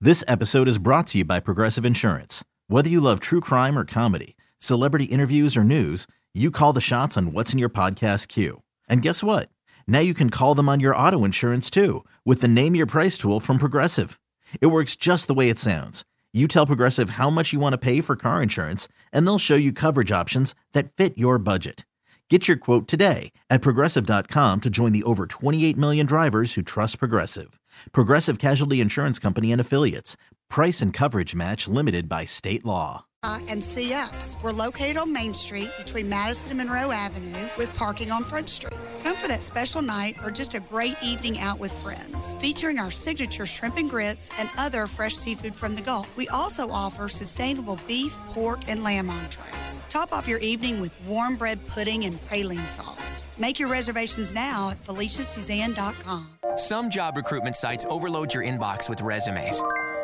This episode is brought to you by Progressive Insurance. Whether you love true crime or comedy, celebrity interviews or news, you call the shots on what's in your podcast queue. And guess what? Now you can call them on your auto insurance too with the Name Your Price tool from Progressive. It works just the way it sounds. You tell Progressive how much you want to pay for car insurance, and they'll show you coverage options that fit your budget. Get your quote today at Progressive.com to join the over 28 million drivers who trust Progressive. Progressive Casualty Insurance Company and Affiliates. Price and coverage match limited by state law. And see us. We're located on Main Street between Madison and Monroe Avenue with parking on Front Street. Come for that special night or just a great evening out with friends, featuring our signature shrimp and grits and other fresh seafood from the Gulf. We also offer sustainable beef, pork, and lamb entrees. Top off your evening with warm bread pudding and praline sauce. Make your reservations now at FeliciaSuzanne.com. Some job recruitment sites overload your inbox with resumes.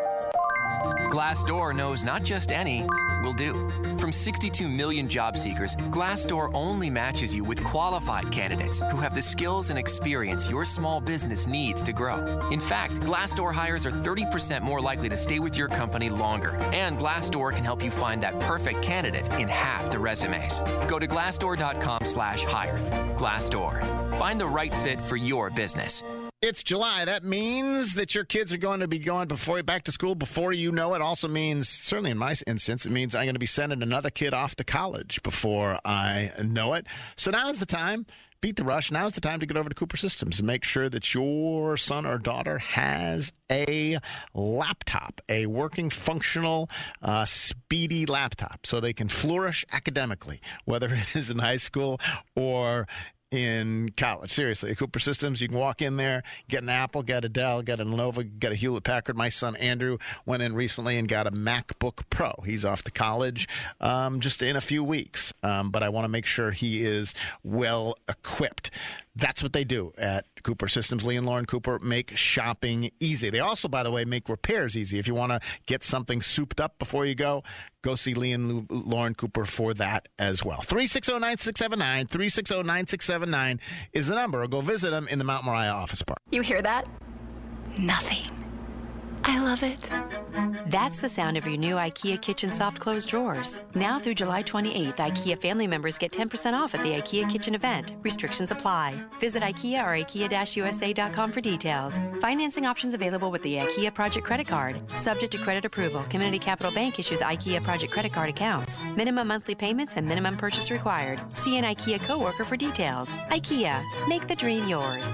Glassdoor knows not just any will do. From 62 million job seekers, Glassdoor only matches you with qualified candidates who have the skills and experience your small business needs to grow. In fact, Glassdoor hires are 30% more likely to stay with your company longer. And Glassdoor can help you find that perfect candidate in half the resumes. Go to Glassdoor.com/hire. Glassdoor. Find the right fit for your business. It's July. That means that your kids are going to be going back to school before you know it. Also means, certainly in my instance, it means I'm going to be sending another kid off to college before I know it. So now's the time. Beat the rush. Now's the time to get over to Cooper Systems and make sure that your son or daughter has a laptop, a working, functional, speedy laptop so they can flourish academically, whether it is in high school or in college. Seriously, at Cooper Systems, you can walk in there, get an Apple, get a Dell, get a Lenovo, get a Hewlett-Packard. My son Andrew went in recently and got a MacBook Pro. He's off to college just in a few weeks, but I want to make sure he is well equipped. That's what they do at Cooper Systems. Lee and Lauren Cooper make shopping easy. They also, by the way, make repairs easy. If you want to get something souped up before you go see Lee and Lauren Cooper for that as well. 360-9679, 360-9679 is the number, or go visit them in the Mount Moriah Office Park. You hear that? Nothing. I love it. That's the sound of your new IKEA Kitchen Soft Close Drawers. Now through July 28th, IKEA family members get 10% off at the IKEA Kitchen event. Restrictions apply. Visit IKEA or IKEA-USA.com for details. Financing options available with the IKEA Project Credit Card. Subject to credit approval. Community Capital Bank issues IKEA Project Credit Card accounts. Minimum monthly payments and minimum purchase required. See an IKEA coworker for details. IKEA. Make the dream yours.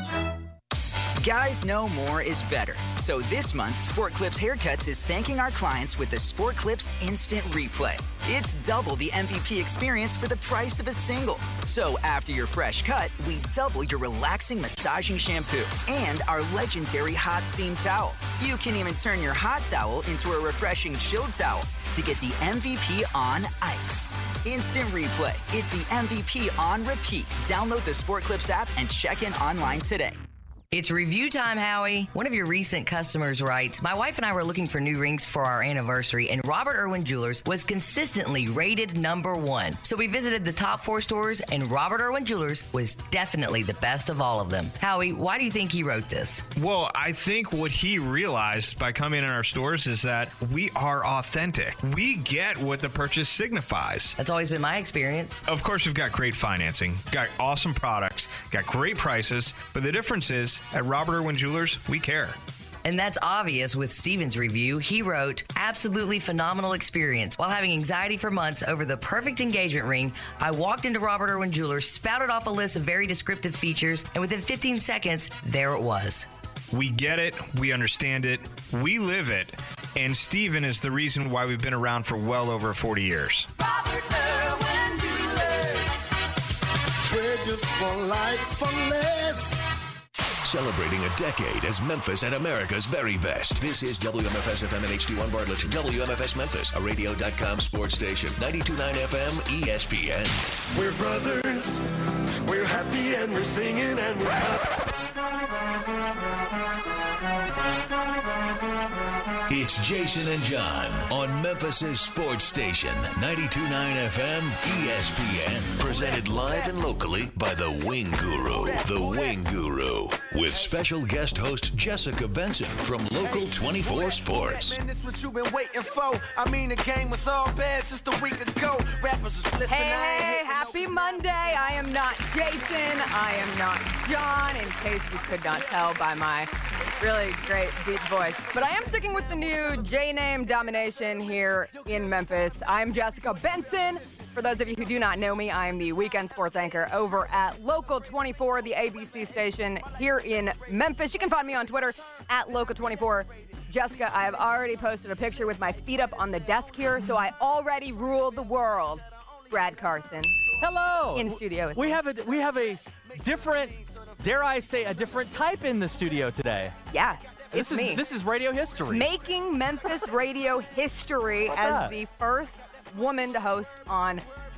Guys know more is better. So this month, Sport Clips Haircuts is thanking our clients with the Sport Clips Instant Replay. It's double the MVP experience for the price of a single. So after your fresh cut, we double your relaxing massaging shampoo and our legendary hot steam towel. You can even turn your hot towel into a refreshing chilled towel to get the MVP on ice. Instant Replay. It's the MVP on repeat. Download the Sport Clips app and check in online today. It's review time, Howie. One of your recent customers writes, my wife and I were looking for new rings for our anniversary, and Robert Irwin Jewelers was consistently rated #1. So we visited the top 4 stores, and Robert Irwin Jewelers was definitely the best of all of them. Howie, why do you think he wrote this? Well, I think what he realized by coming in our stores is that we are authentic. We get what the purchase signifies. That's always been my experience. Of course, we've got great financing, got awesome products, got great prices, but the difference is, at Robert Irwin Jewelers, we care. And that's obvious with Steven's review. He wrote, absolutely phenomenal experience. While having anxiety for months over the perfect engagement ring, I walked into Robert Irwin Jewelers, spouted off a list of very descriptive features, and within 15 seconds, there it was. We get it. We understand it. We live it. And Steven is the reason why we've been around for well over 40 years. Robert Irwin Jewelers. Treasures for life for less. Celebrating a decade as Memphis and America's very best. This is WMFS-FM and HD1 Bartlett. WMFS Memphis, a radio.com sports station. 92.9 FM, ESPN. We're brothers. We're happy and we're singing and we're It's Jason and John on Memphis' sports station, 92.9 FM ESPN. Presented live and locally by The Wing Guru. The Wing Guru. With special guest host Jessica Benson from Local 24 Sports. Man, this what you've been waiting for. I mean, the game was all bad just a week ago. Rappers was listening. Hey, happy Monday. I am not Jason. I am not John, in case you could not tell by my really great deep voice. But I am sticking with the new J-Name domination here in Memphis. I'm Jessica Benson. For those of you who do not know me, I am the weekend sports anchor over at Local 24, the ABC station here in Memphis. You can find me on Twitter at Local24. Jessica, I have already posted a picture with my feet up on the desk here, so I already rule the world. Brad Carson. Hello. In studio with we me. have a different, dare I say, a different type in the studio today. Yeah. It's me. This is radio history. Making Memphis radio history as the first woman to host on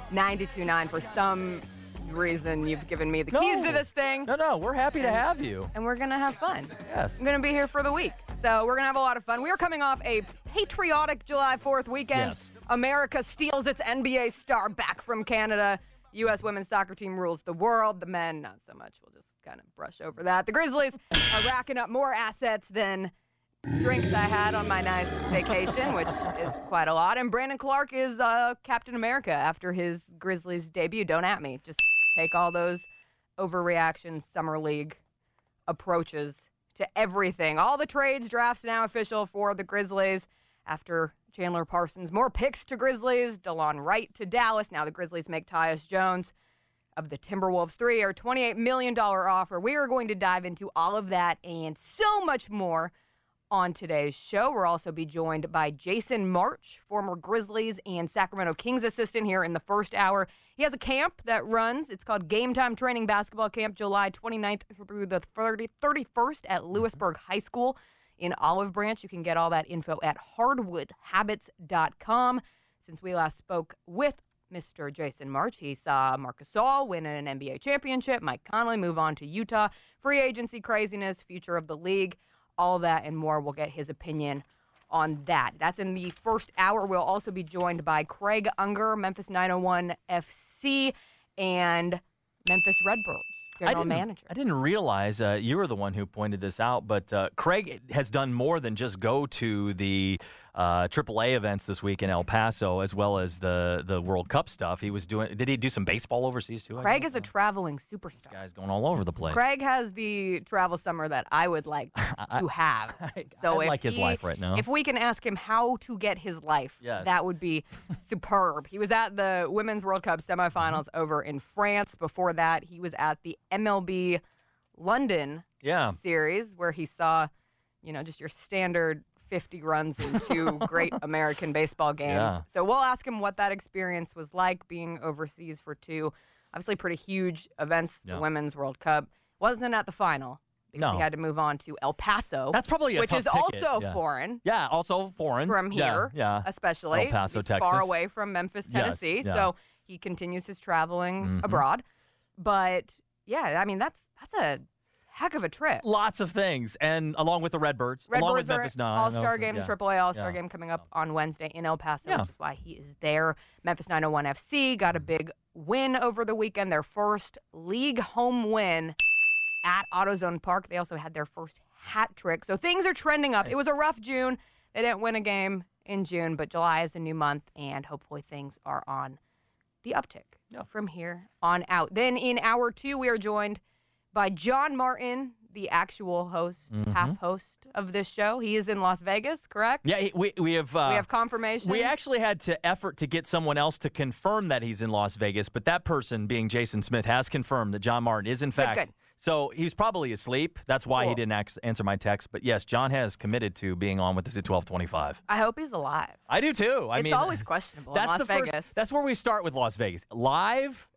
92.9. For some reason, you've given me the keys to this thing. No, we're happy to have you. And we're going to have fun. Yes. I'm going to be here for the week. So we're going to have a lot of fun. We are coming off a patriotic July 4th weekend. Yes. America steals its NBA star back from Canada. U.S. women's soccer team rules the world. The men, not so much. We'll just kind of brush over that. The Grizzlies are racking up more assets than drinks I had on my nice vacation, which is quite a lot. And Brandon Clark is Captain America after his Grizzlies debut. Don't at me. Just take all those overreaction summer league approaches to everything. All the trades, drafts now official for the Grizzlies after Chandler Parsons. More picks to Grizzlies. DeLon Wright to Dallas. Now the Grizzlies make Tyus Jones of the Timberwolves 3-year, $28 million offer. We are going to dive into all of that and so much more on today's show. We'll also be joined by Jason March, former Grizzlies and Sacramento Kings assistant here in the first hour. He has a camp that runs. It's called Game Time Training Basketball Camp, July 29th through the 31st at Lewisburg High School in Olive Branch. You can get all that info at hardwoodhabits.com. Since we last spoke with Mr. Jason March, he saw Marc Gasol win an NBA championship, Mike Conley move on to Utah, free agency craziness, future of the league, all that and more. We'll get his opinion on that. That's in the first hour. We'll also be joined by Craig Unger, Memphis 901 FC, and Memphis Redbirds general manager. I didn't realize you were the one who pointed this out, but Craig has done more than just go to the AAA events this week in El Paso, as well as the World Cup stuff. He was doing. Did he do some baseball overseas too? Craig is a traveling superstar. This guy's going all over the place. Craig has the travel summer that I would like to have. So I like his life right now. If we can ask him how to get his life, that would be superb. He was at the Women's World Cup semifinals over in France. Before that, he was at the MLB London series where he saw, just your standard 50 runs in 2 great American baseball games. Yeah. So we'll ask him what that experience was like being overseas for 2, obviously pretty huge events, the Women's World Cup. Wasn't at the final because he had to move on to El Paso. That's probably which tough is ticket. also foreign. Yeah, also foreign. From here, especially. El Paso, He's Texas. far away from Memphis, Tennessee, so he continues his traveling abroad. But, that's a heck of a trip. Lots of things, and along with the Redbirds, along with Memphis 9. All-Star game, AAA All-Star game coming up on Wednesday in El Paso, which is why he is there. Memphis 901 FC got a big win over the weekend, their first league home win at AutoZone Park. They also had their first hat trick, so things are trending up. Nice. It was a rough June. They didn't win a game in June, but July is a new month, and hopefully things are on the uptick from here on out. Then in hour 2, we are joined by John Martin, the actual host, half host of this show. He is in Las Vegas, correct? Yeah, we have confirmation. We actually had to effort to get someone else to confirm that he's in Las Vegas, but that person, being Jason Smith, has confirmed that John Martin is in fact. Good. So he's probably asleep. That's why he didn't answer my text. But yes, John has committed to being on with us at 12:25. I hope he's alive. I do too. It's always questionable in Las Vegas. That's where we start with Las Vegas. Live,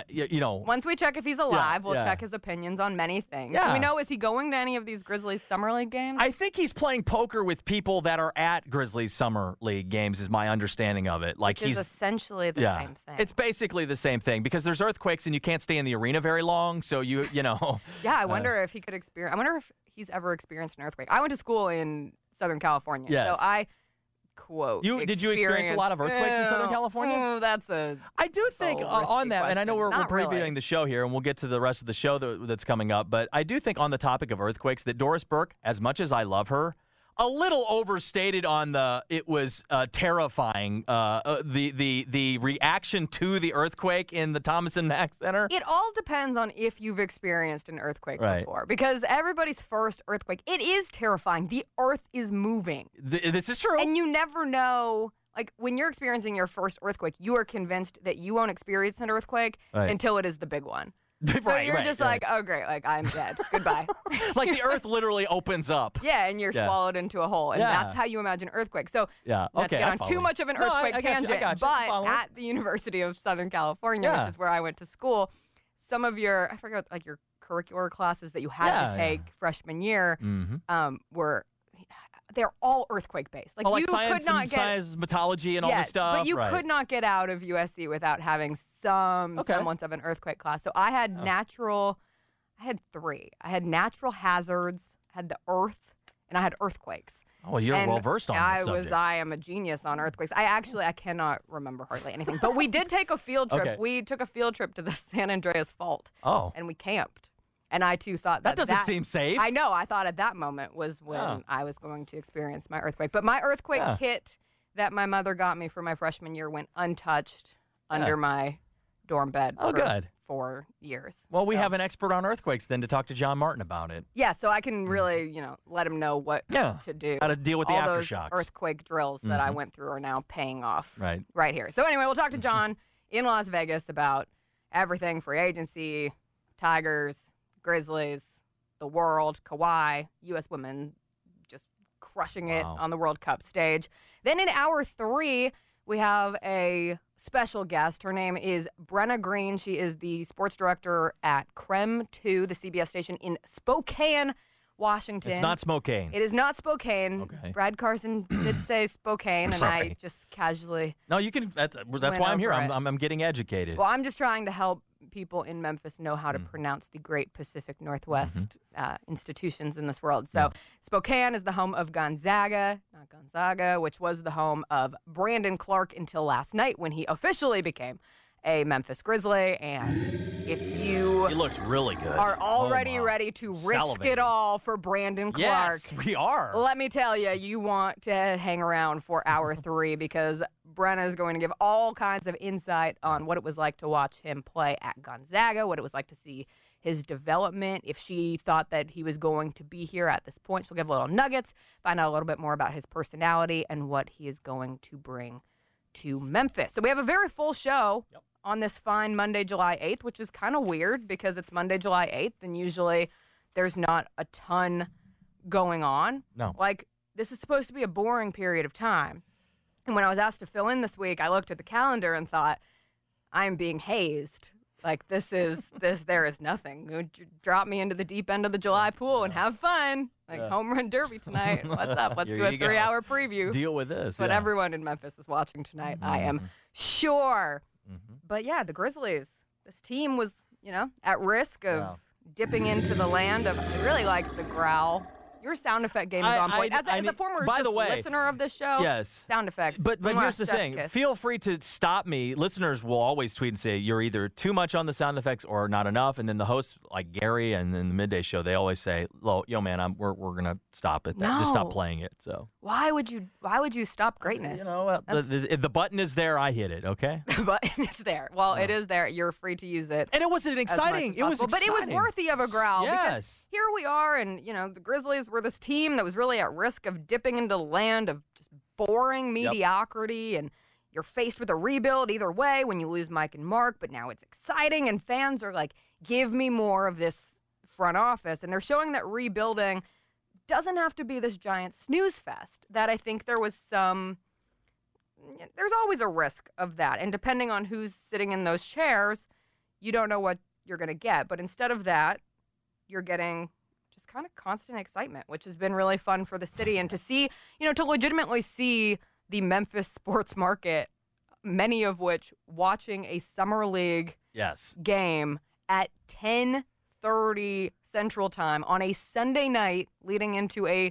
Once we check if he's alive, we'll check his opinions on many things. Yeah. Do we know, is he going to any of these Grizzlies Summer League games? I think he's playing poker with people that are at Grizzlies Summer League games is my understanding of it. Like he's essentially the same thing. It's basically the same thing because there's earthquakes and you can't stay in the arena very long. So you know. Yeah, I wonder if he could experience. I wonder if he's ever experienced an earthquake. I went to school in Southern California. Yes. So I quote. Did you experience a lot of earthquakes in Southern California? I do think on that, and I know we're previewing the show here, and we'll get to the rest of the show that's coming up, but I do think on the topic of earthquakes that Doris Burke, as much as I love her, a little overstated on it was terrifying, the reaction to the earthquake in the Thomas and Mack Center. It all depends on if you've experienced an earthquake before, because everybody's first earthquake, it is terrifying. The earth is moving. This is true. And you never know. Like, when you're experiencing your first earthquake, you are convinced that you won't experience an earthquake until it is the big one. So you're just like, oh, great, like, I'm dead. Goodbye. Like, the earth literally opens up. Yeah, and you're swallowed into a hole. And that's how you imagine earthquake. So, not to get on too much of an earthquake tangent, but at the University of Southern California, which is where I went to school, some of your, I forget, like, your curricular classes that you had to take freshman year were... They're all earthquake-based. Like, you could not get seismology and all this stuff. But you could not get out of USC without having semblance of an earthquake class. So I had I had three. I had natural hazards, I had the earth, and I had earthquakes. Oh, you're well-versed on this subject. I am a genius on earthquakes. I cannot remember hardly anything. But we did take a field trip. Okay. We took a field trip to the San Andreas Fault. Oh. And we camped. And I, too, thought that doesn't seem safe. I know. I thought at that moment was when I was going to experience my earthquake. But my earthquake kit that my mother got me for my freshman year went untouched under my dorm bed for 4 years. Well, we have an expert on earthquakes then to talk to John Martin about it. Yeah, so I can really, let him know what to do. How to deal with the aftershocks. Those earthquake drills that I went through are now paying off right here. So anyway, we'll talk to John in Las Vegas about everything, free agency, Tigers, Grizzlies, the world, Kawhi, U.S. women just crushing it on the World Cup stage. Then in hour 3, we have a special guest. Her name is Brenna Green. She is the sports director at KREM 2, the CBS station in Spokane, Washington. It's not Spokane. It is not Spokane. Okay. Brad Carson did say Spokane, and I just casually No, you can. That's why I'm here. I'm getting educated. Well, I'm just trying to help people in Memphis know how to pronounce the great Pacific Northwest institutions in this world. So Spokane is the home of Gonzaga, not Gonzaga, which was the home of Brandon Clark until last night when he officially became a Memphis Grizzly. And if you he looks really good. Are already ready to risk it all for Brandon Clark. Yes, we are. Let me tell you, you want to hang around for hour 3 because Brenna is going to give all kinds of insight on what it was like to watch him play at Gonzaga, what it was like to see his development. If she thought that he was going to be here at this point, she'll give little nuggets, find out a little bit more about his personality and what he is going to bring to Memphis. So we have a very full show on this fine Monday, July 8th, which is kind of weird because it's Monday, July 8th, and usually there's not a ton going on. No. Like, this is supposed to be a boring period of time. And when I was asked to fill in this week, I looked at the calendar and thought, I'm being hazed. Like, there is nothing. Drop me into the deep end of the July pool and have fun. Like, home run derby tonight. What's up? Let's do a 3-hour preview. Deal with this. But everyone in Memphis is watching tonight, I am sure. But yeah, the Grizzlies, this team was, at risk of dipping into the land of, I really like the growl. Your sound effect game is on point. As a former listener of this show, sound effects. But here's the thing. Feel free to stop me. Listeners will always tweet and say you're either too much on the sound effects or not enough. And then the hosts, like Gary and then the Midday Show, they always say, yo, man, we're going to stop it. Just stop playing it. So Why would you stop greatness? The button is there. I hit it, okay? The button is there. Well, it is there. You're free to use it. And it was exciting. But it was worthy of a growl. Because here we are, and, the Grizzlies were this team that was really at risk of dipping into the land of just boring mediocrity, and you're faced with a rebuild either way when you lose Mike and Mark, but now it's exciting, and fans are like, give me more of this front office, and they're showing that rebuilding doesn't have to be this giant snooze fest that I think there's always a risk of that, and depending on who's sitting in those chairs, you don't know what you're going to get, but instead of that, you're getting just kind of constant excitement, which has been really fun for the city. And to see, to legitimately see the Memphis sports market, many of which watching a summer league game at 10:30 Central Time on a Sunday night leading into a,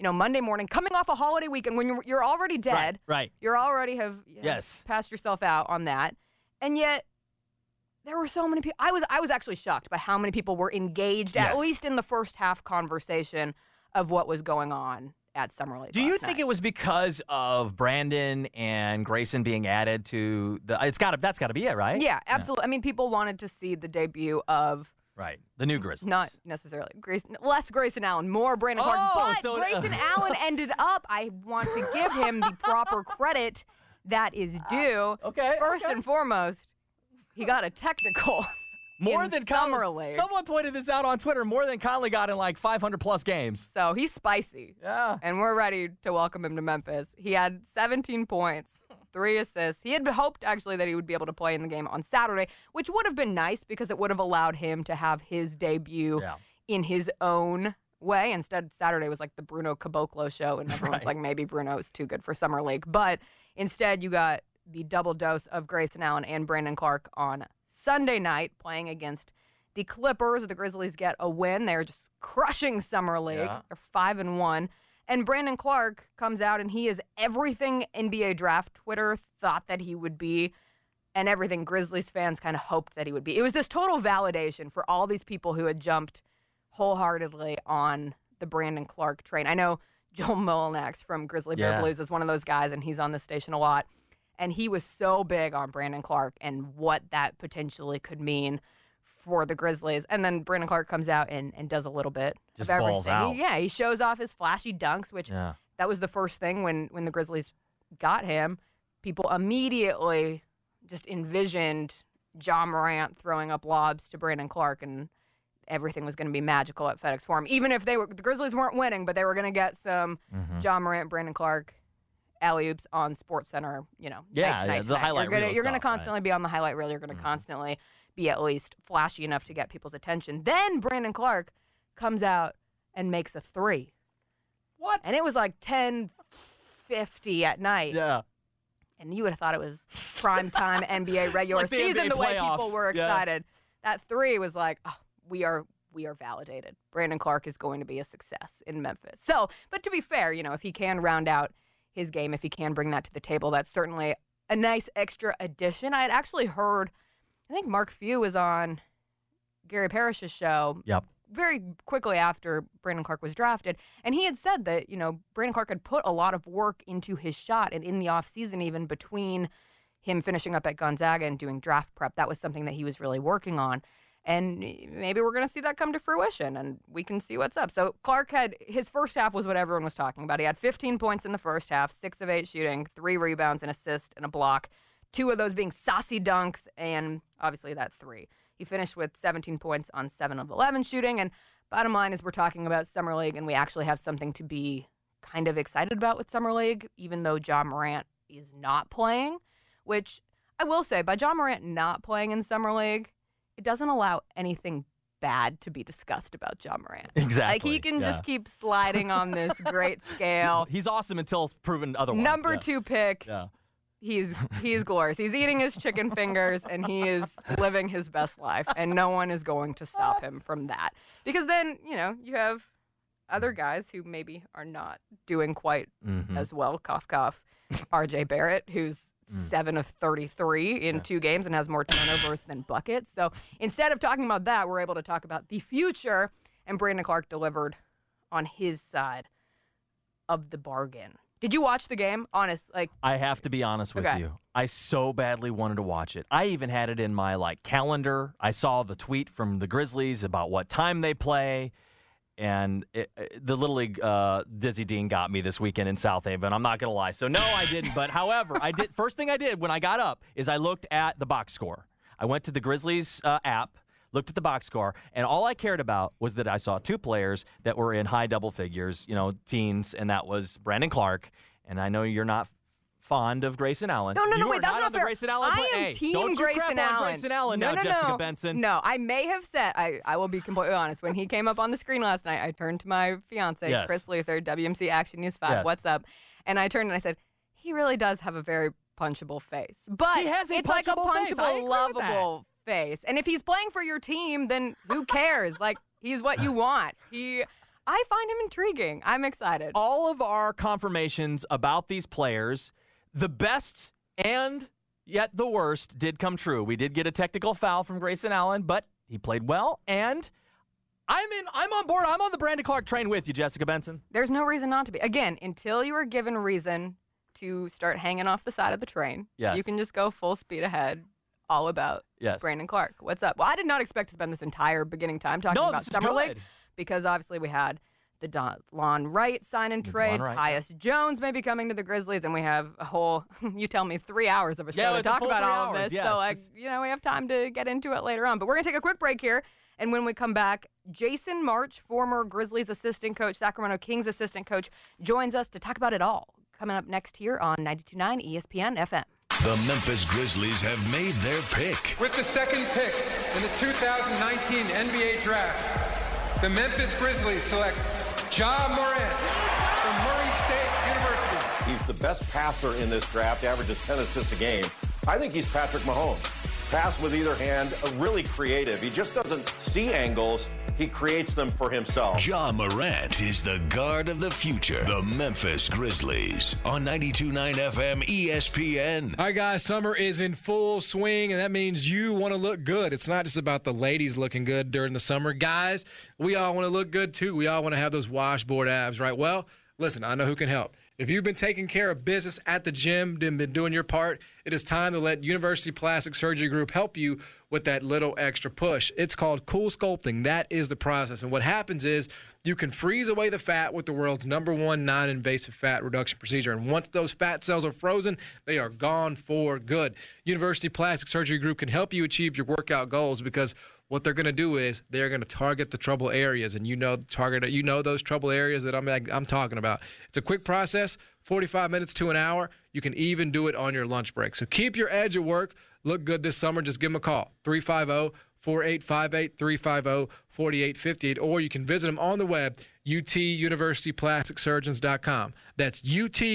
Monday morning, coming off a holiday weekend when you're already dead. Right. You're already have Yes. passed yourself out on that. And yet there were so many people. I was actually shocked by how many people were engaged, at least in the first half conversation of what was going on at Summer League. Do you think it was because of Brandon and Grayson being added to the? That's got to be it, right? Yeah, absolutely. I mean, people wanted to see the debut of the new Grizzlies. Not necessarily less Grayson Allen, more Brandon Clark. But Grayson Allen ended up. I want to give him the proper credit that is due. First and foremost, he got a technical. More than Conley. Someone pointed this out on Twitter. More than Conley got in like 500-plus games. So he's spicy. Yeah. And we're ready to welcome him to Memphis. He had 17 points, 3 assists. He had hoped, actually, that he would be able to play in the game on Saturday, which would have been nice because it would have allowed him to have his debut in his own way. Instead, Saturday was like the Bruno Caboclo show, and everyone's like, maybe Bruno is too good for Summer League. But instead, you got the double dose of Grayson Allen and Brandon Clark on Sunday night playing against the Clippers. The Grizzlies get a win. They're just crushing Summer League. Yeah. They're 5-1. And Brandon Clark comes out, and he is everything NBA draft Twitter thought that he would be and everything Grizzlies fans kind of hoped that he would be. It was this total validation for all these people who had jumped wholeheartedly on the Brandon Clark train. I know Joel Mullinax from Grizzly Bear Blues is one of those guys, and he's on the station a lot. And he was so big on Brandon Clark and what that potentially could mean for the Grizzlies. And then Brandon Clark comes out and does a little bit just of everything. Balls out. He shows off his flashy dunks, which that was the first thing when the Grizzlies got him. People immediately just envisioned Ja Morant throwing up lobs to Brandon Clark, and everything was going to be magical at FedEx Forum. Even if the Grizzlies weren't winning, but they were going to get some Ja Morant, Brandon Clark alley-oops on SportsCenter, night to the night. highlight reel. You're going to constantly be on the highlight reel. You're going to constantly be at least flashy enough to get people's attention. Then Brandon Clark comes out and makes a 3. What? And it was like 10:50 at night. Yeah. And you would have thought it was primetime NBA regular season, the way people were excited. That 3 was like, oh, we are validated. Brandon Clark is going to be a success in Memphis. So, but to be fair, if he can round out his game, if he can bring that to the table, that's certainly a nice extra addition. I had actually heard, I think Mark Few was on Gary Parrish's show very quickly after Brandon Clark was drafted, and he had said that, Brandon Clark had put a lot of work into his shot, and in the offseason, even between him finishing up at Gonzaga and doing draft prep, that was something that he was really working on. And maybe we're going to see that come to fruition, and we can see what's up. So Clark his first half was what everyone was talking about. He had 15 points in the first half, 6 of 8 shooting, 3 rebounds, an assist, and a block, 2 of those being saucy dunks, and obviously that 3. He finished with 17 points on 7 of 11 shooting, and bottom line is we're talking about Summer League, and we actually have something to be kind of excited about with Summer League, even though Ja Morant is not playing, which I will say, by Ja Morant not playing in Summer League, it doesn't allow anything bad to be discussed about Ja Morant. Exactly. Like, he can just keep sliding on this great scale. He's awesome until it's proven otherwise. Number 2 pick. Yeah. He's glorious. He's eating his chicken fingers, and he is living his best life, and no one is going to stop him from that. Because then, you have other guys who maybe are not doing quite as well. Cough, cough. RJ Barrett, who's 7 of 33 in 2 games and has more turnovers than buckets. So instead of talking about that, we're able to talk about the future, and Brandon Clark delivered on his side of the bargain. Did you watch the game? I have to be honest with you. I so badly wanted to watch it. I even had it in my calendar. I saw the tweet from the Grizzlies about what time they play. And the Little League Dizzy Dean got me this weekend in South Haven. I'm not going to lie. So, no, I didn't. But, however, first thing I did when I got up is I looked at the box score. I went to the Grizzlies app, looked at the box score, and all I cared about was that I saw 2 players that were in high double figures, teens, and that was Brandon Clark. And I know you're not fond of Grayson Allen. No, wait, that's not fair. Grayson Allen, I am team don't Grayson crap Allen. On Grayson Allen now, Jessica Benson. No, I may have said, I will be completely honest, when he came up on the screen last night, I turned to my fiance, Chris Luther, WMC Action News 5, what's up? And I turned and I said, he really does have a very punchable face. But he has it's like a punchable, lovable face. And if he's playing for your team, then who cares? He's what you want. I find him intriguing. I'm excited. All of our confirmations about these players, the best and yet the worst did come true. We did get a technical foul from Grayson Allen, but he played well, and I'm on board. I'm on the Brandon Clark train with you, Jessica Benson. There's no reason not to be. Again, until you are given reason to start hanging off the side of the train, you can just go full speed ahead. All about Brandon Clark. What's up? Well, I did not expect to spend this entire beginning time talking about Summer League because obviously we had the DeLon Wright sign and trade. Tyus Jones may be coming to the Grizzlies, and we have a whole, you tell me, 3 hours of a show to talk about all of this. Yes. So, we have time to get into it later on. But we're going to take a quick break here. And when we come back, Jason March, former Grizzlies assistant coach, Sacramento Kings assistant coach, joins us to talk about it all. Coming up next here on 92.9 ESPN FM. The Memphis Grizzlies have made their pick. With the second pick in the 2019 NBA Draft, the Memphis Grizzlies select Ja Morant from Murray State University. He's the best passer in this draft, averages 10 assists a game. I think he's Patrick Mahomes. Pass with either hand, really creative. He just doesn't see angles. He creates them for himself. Ja Morant is the guard of the future. The Memphis Grizzlies on 92.9 FM ESPN. All right, guys, summer is in full swing, and that means you want to look good. It's not just about the ladies looking good during the summer. Guys, we all want to look good, too. We all want to have those washboard abs, right? Well, listen, I know who can help. If you've been taking care of business at the gym and been doing your part, it is time to let University Plastic Surgery Group help you with that little extra push. It's called Cool Sculpting. That is the process. And what happens is you can freeze away the fat with the world's #1 non-invasive fat reduction procedure. And once those fat cells are frozen, they are gone for good. University Plastic Surgery Group can help you achieve your workout goals because what they're going to do is they're going to target the trouble areas, and those trouble areas that I'm talking about. It's a quick process, 45 minutes to an hour. You can even do it on your lunch break. So keep your edge at work. Look good this summer. Just give them a call, 350-4858, 350-4858, or you can visit them on the web, utuniversityplasticsurgeons.com. That's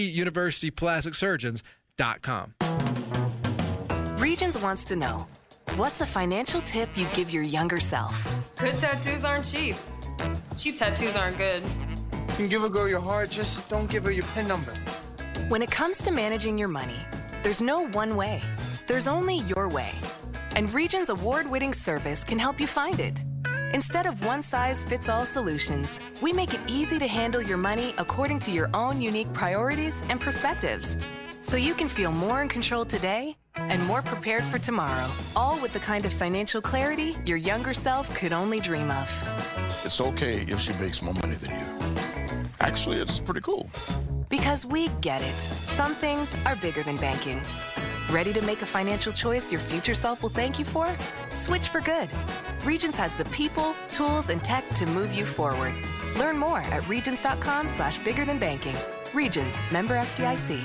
utuniversityplasticsurgeons.com. Regions wants to know, what's a financial tip you'd give your younger self? Good tattoos aren't cheap. Cheap tattoos aren't good. You can give a girl your heart, just don't give her your PIN number. When it comes to managing your money, there's no one way. There's only your way. And Regions' award-winning service can help you find it. Instead of one-size-fits-all solutions, we make it easy to handle your money according to your own unique priorities and perspectives. So you can feel more in control today and more prepared for tomorrow, all with the kind of financial clarity your younger self could only dream of. It's okay if she makes more money than you. Actually, it's pretty cool. Because we get it. Some things are bigger than banking. Ready to make a financial choice your future self will thank you for? Switch for good. Regions has the people, tools, and tech to move you forward. Learn more at regions.com/biggerthanbanking. Regions, member FDIC.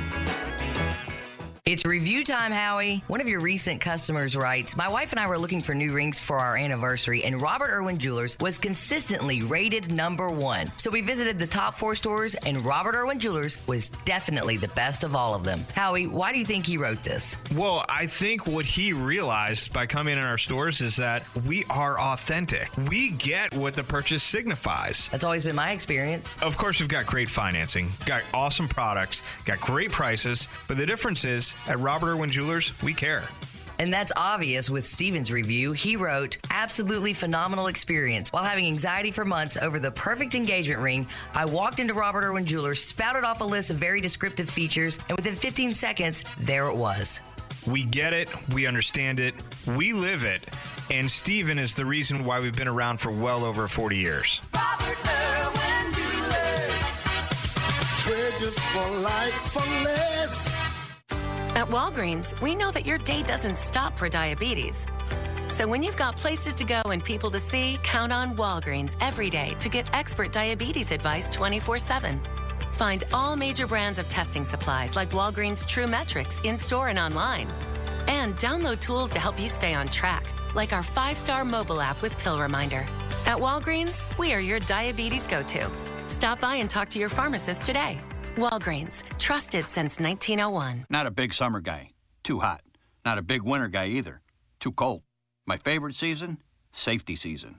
It's review time, Howie. One of your recent customers writes, my wife and I were looking for new rings for our anniversary, and Robert Irwin Jewelers was consistently rated #1. So we visited the top 4 stores, and Robert Irwin Jewelers was definitely the best of all of them. Howie, why do you think he wrote this? Well, I think what he realized by coming in our stores is that we are authentic. We get what the purchase signifies. That's always been my experience. Of course, we've got great financing, got awesome products, got great prices, but the difference is at Robert Irwin Jewelers, we care. And that's obvious with Steven's review. He wrote, absolutely phenomenal experience. While having anxiety for months over the perfect engagement ring, I walked into Robert Irwin Jewelers, spouted off a list of very descriptive features, and within 15 seconds, there it was. We get it. We understand it. We live it. And Steven is the reason why we've been around for well over 40 years. Robert Irwin Jewelers. Treasures for life for less. At Walgreens, we know that your day doesn't stop for diabetes. So when you've got places to go and people to see, count on Walgreens every day to get expert diabetes advice 24/7. Find all major brands of testing supplies like Walgreens True Metrics in-store and online. And download tools to help you stay on track, like our 5-star mobile app with Pill Reminder. At Walgreens, we are your diabetes go-to. Stop by and talk to your pharmacist today. Walgreens, trusted since 1901. Not a big summer guy. Too hot. Not a big winter guy either. Too cold. My favorite season? Safety season.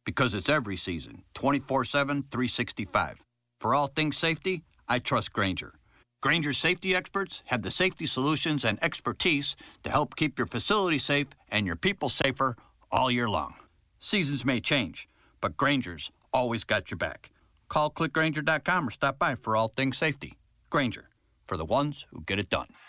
because it's every season, 24/7, 365. For all things safety, I trust Grainger. Grainger's safety experts have the safety solutions and expertise to help keep your facility safe and your people safer all year long. Seasons may change, but Grainger's always got your back. Call clickgrainger.com or stop by for all things safety. Grainger, for the ones who get it done.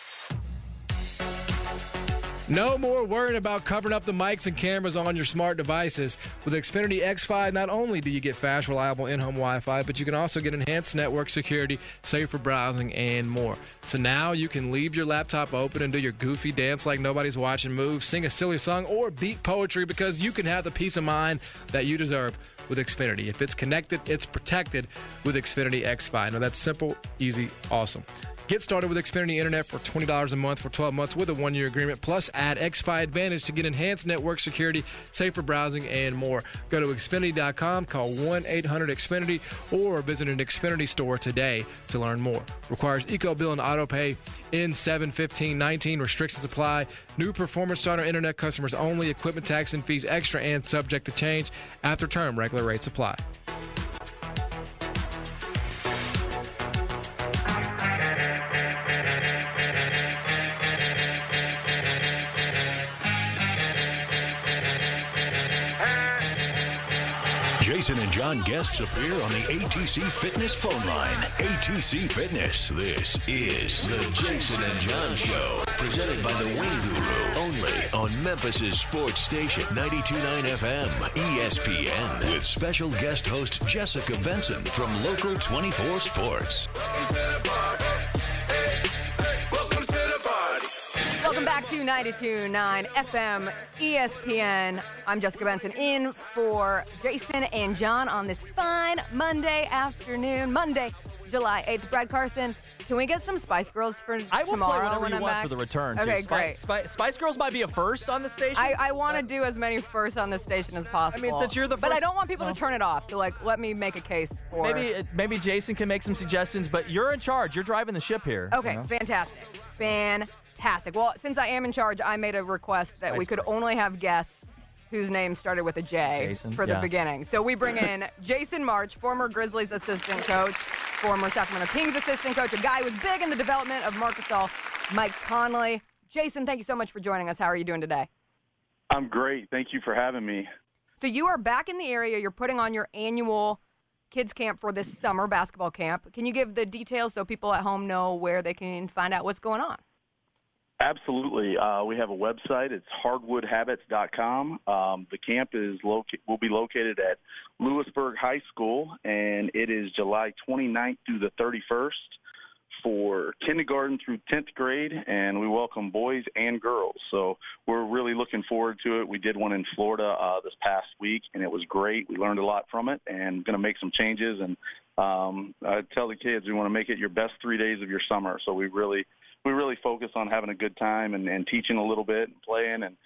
No more worrying about covering up the mics and cameras on your smart devices. With Xfinity X5, not only do you get fast, reliable in-home Wi-Fi, but you can also get enhanced network security, safer browsing, and more. So now you can leave your laptop open and do your goofy dance like nobody's watching move, sing a silly song, or beat poetry because you can have the peace of mind that you deserve with Xfinity. If it's connected, it's protected with Xfinity X5. Now that's simple, easy, awesome. Get started with Xfinity Internet for $20 a month for 12 months with a 1-year agreement. Plus, add X5 Advantage to get enhanced network security, safer browsing, and more. Go to Xfinity.com, call 1-800-XFINITY, or visit an Xfinity store today to learn more. Requires EcoBill and AutoPay in 7/15/19. Restrictions apply. New Performance Starter Internet customers only. Equipment tax and fees extra and subject to change. After term, regular rates apply. Jason and John guests appear on the ATC Fitness phone line. ATC Fitness. This is the Jason and John Show. Presented by the Wing Guru. Only on Memphis' sports station, 92.9 FM, ESPN. With special guest host Jessica Benson from Local 24 Sports. Welcome back to 92.9 FM ESPN. I'm Jessica Benson in for Jason and John on this fine Monday afternoon. Monday, July 8th. Brad Carson, can we get some Spice Girls for tomorrow? I will play whatever when you I'm want back? for the return. Okay, too. great. Spice Girls might be a first on the station. I want to do as many firsts on the station as possible. I mean, since you're the first. But I don't want people to turn it off, so let me make a case for Maybe Jason can make some suggestions, but you're in charge. You're driving the ship here. Okay, fantastic. Well, since I am in charge, I made a request that we could only have guests whose name started with a J for the beginning. So we bring in Jason March, former Grizzlies assistant coach, former Sacramento Kings assistant coach, a guy who was big in the development of Marc Gasol, Mike Conley. Jason, thank you so much for joining us. How are you doing today? I'm great. Thank you for having me. So you are back in the area. You're putting on your annual kids camp for this summer basketball camp. Can you give the details so people at home know where they can find out what's going on? Absolutely. We have a website. It's hardwoodhabits.com. The camp will be located at Lewisburg High School, and it is July 29th through the 31st for kindergarten through 10th grade, and we welcome boys and girls. So we're really looking forward to it. We did one in Florida this past week, and it was great. We learned a lot from it and going to make some changes. And I tell the kids we want to make it your best 3 days of your summer. So we really focus on having a good time and teaching a little bit and playing. And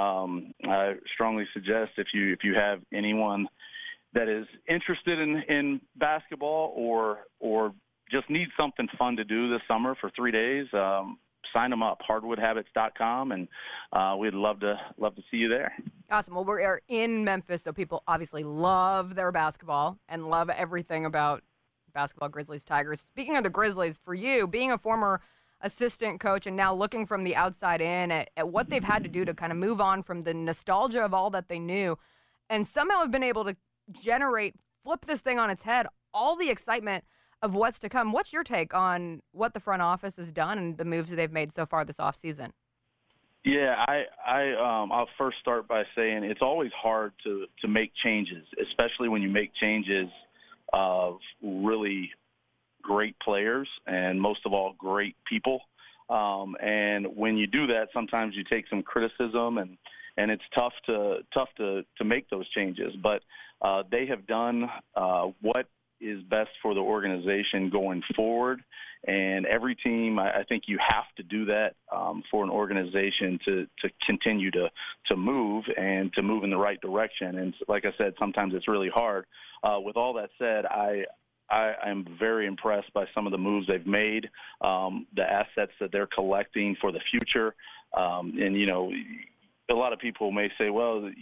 I strongly suggest if you have anyone that is interested in basketball or just need something fun to do this summer for 3 days, sign them up, hardwoodhabits.com, and we'd love to see you there. Awesome. Well, we're in Memphis, so people obviously love their basketball and love everything about basketball, Grizzlies, Tigers. Speaking of the Grizzlies, for you, being a former assistant coach and now looking from the outside in at what they've had to do to kind of move on from the nostalgia of all that they knew and somehow have been able to flip this thing on its head, all the excitement of what's to come. What's your take on what the front office has done and the moves that they've made so far this offseason? Yeah, I'll first start by saying it's always hard to make changes, especially when you make changes of really great players and most of all great people. And when you do that, sometimes you take some criticism and it's tough to make those changes. But they have done what is best for the organization going forward. And every team, I think you have to do that for an organization to continue to move and to move in the right direction. And like I said, sometimes it's really hard. With all that said, I am very impressed by some of the moves they've made, the assets that they're collecting for the future. And, you know, a lot of people may say, well, you just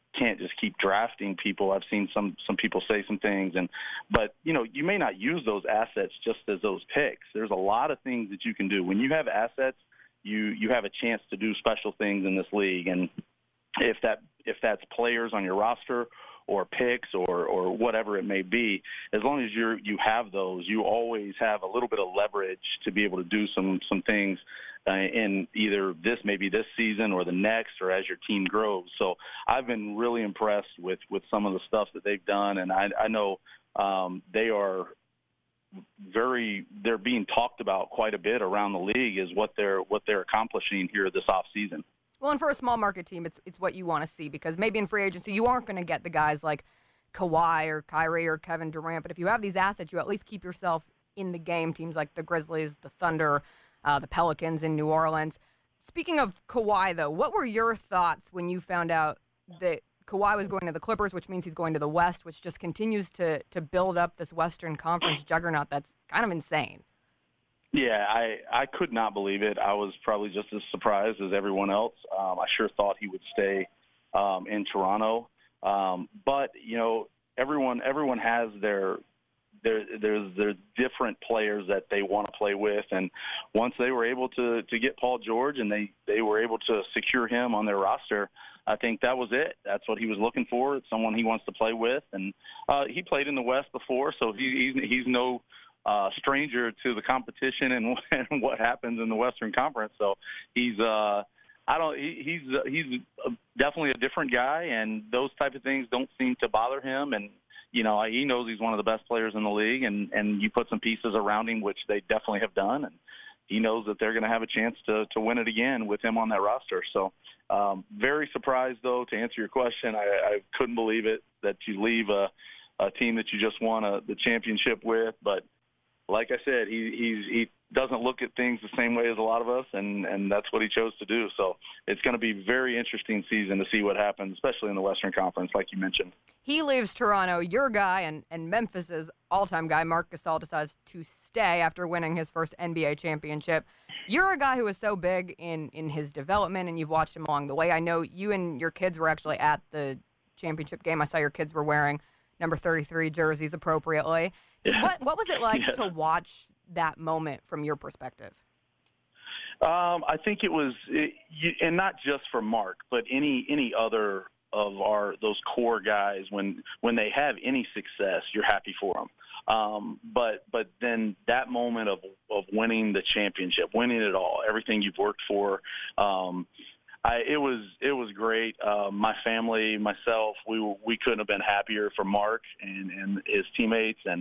can't just keep drafting people. I've seen some people say some things, but you may not use those assets just as those picks. There's a lot of things that you can do when you have assets. You have a chance to do special things in this league, and if that's players on your roster or picks or whatever it may be, as long as you have those, you always have a little bit of leverage to be able to do some things in either maybe this season or the next, or as your team grows. So I've been really impressed with some of the stuff that they've done, and I know they're being talked about quite a bit around the league is what they're accomplishing here this offseason. Well, and for a small market team, it's what you want to see, because maybe in free agency you aren't going to get the guys like Kawhi or Kyrie or Kevin Durant, but if you have these assets, you at least keep yourself in the game. Teams like the Grizzlies, the Thunder, the Pelicans in New Orleans. Speaking of Kawhi, though, what were your thoughts when you found out that Kawhi was going to the Clippers, which means he's going to the West, which just continues to build up this Western Conference juggernaut that's kind of insane? Yeah, I could not believe it. I was probably just as surprised as everyone else. I sure thought he would stay in Toronto. But, everyone has there's different players that they want to play with. And once they were able to get Paul George and they were able to secure him on their roster, I think that was it. That's what he was looking for. It's someone he wants to play with. And he played in the West before, so he's no stranger to the competition and what happens in the Western Conference. So he's definitely a different guy, and those type of things don't seem to bother him. And he knows he's one of the best players in the league, and you put some pieces around him, which they definitely have done, and he knows that they're going to have a chance to win it again with him on that roster. So very surprised, though, to answer your question. I couldn't believe it that you leave a team that you just won the championship with, but like I said, he doesn't look at things the same way as a lot of us, and that's what he chose to do. So it's going to be a very interesting season to see what happens, especially in the Western Conference, like you mentioned. He leaves Toronto. Your guy and Memphis's all-time guy, Marc Gasol, decides to stay after winning his first NBA championship. You're a guy who was so big in his development, and you've watched him along the way. I know you and your kids were actually at the championship game. I saw your kids were wearing number 33 jerseys appropriately. What was it like to watch that moment from your perspective? I think it was, and not just for Mark, but any other of those core guys. When they have any success, you're happy for them. But then that moment of winning the championship, winning it all, everything you've worked for. It was great. My family, myself, we couldn't have been happier for Mark and his teammates. And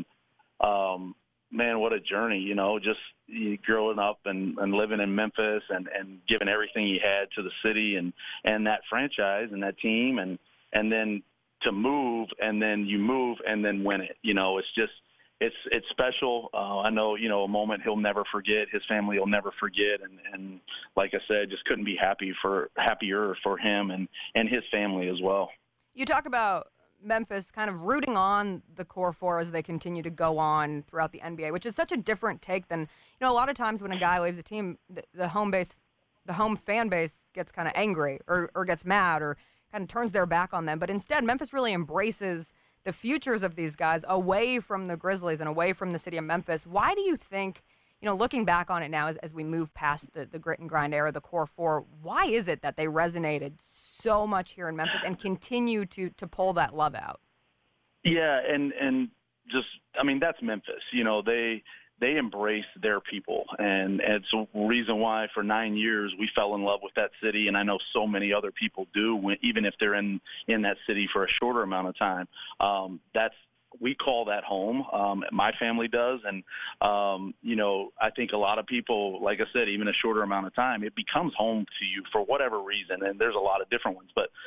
man, what a journey! Just growing up and living in Memphis and giving everything he had to the city and that franchise and that team, and then to move, and then you move and then win it. It's just. It's special. I know, a moment he'll never forget. His family will never forget. And like I said, just couldn't be happier for him and his family as well. You talk about Memphis kind of rooting on the core four as they continue to go on throughout the NBA, which is such a different take than, a lot of times when a guy leaves a team, the home fan base gets kind of angry or gets mad or kind of turns their back on them. But instead, Memphis really embraces the futures of these guys away from the Grizzlies and away from the city of Memphis. Why do you think, looking back on it now as we move past the grit and grind era, the core four, why is it that they resonated so much here in Memphis and continue to pull that love out? Yeah, and just, that's Memphis. They embrace their people, and it's a reason why for 9 years we fell in love with that city, and I know so many other people do, even if they're in that city for a shorter amount of time. We call that home. My family does, and I think a lot of people, like I said, even a shorter amount of time, it becomes home to you for whatever reason, and there's a lot of different ones, but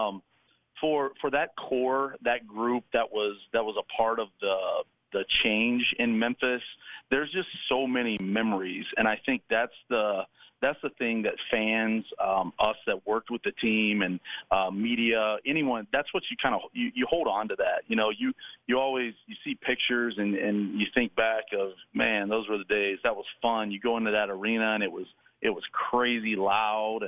for that core, that group that was a part of the change in Memphis, there's just so many memories, and I think that's the thing that fans, us that worked with the team and media, anyone, that's what you hold on to that. You always see pictures and you think back of, man, those were the days. That was fun. You go into that arena and it was crazy loud, and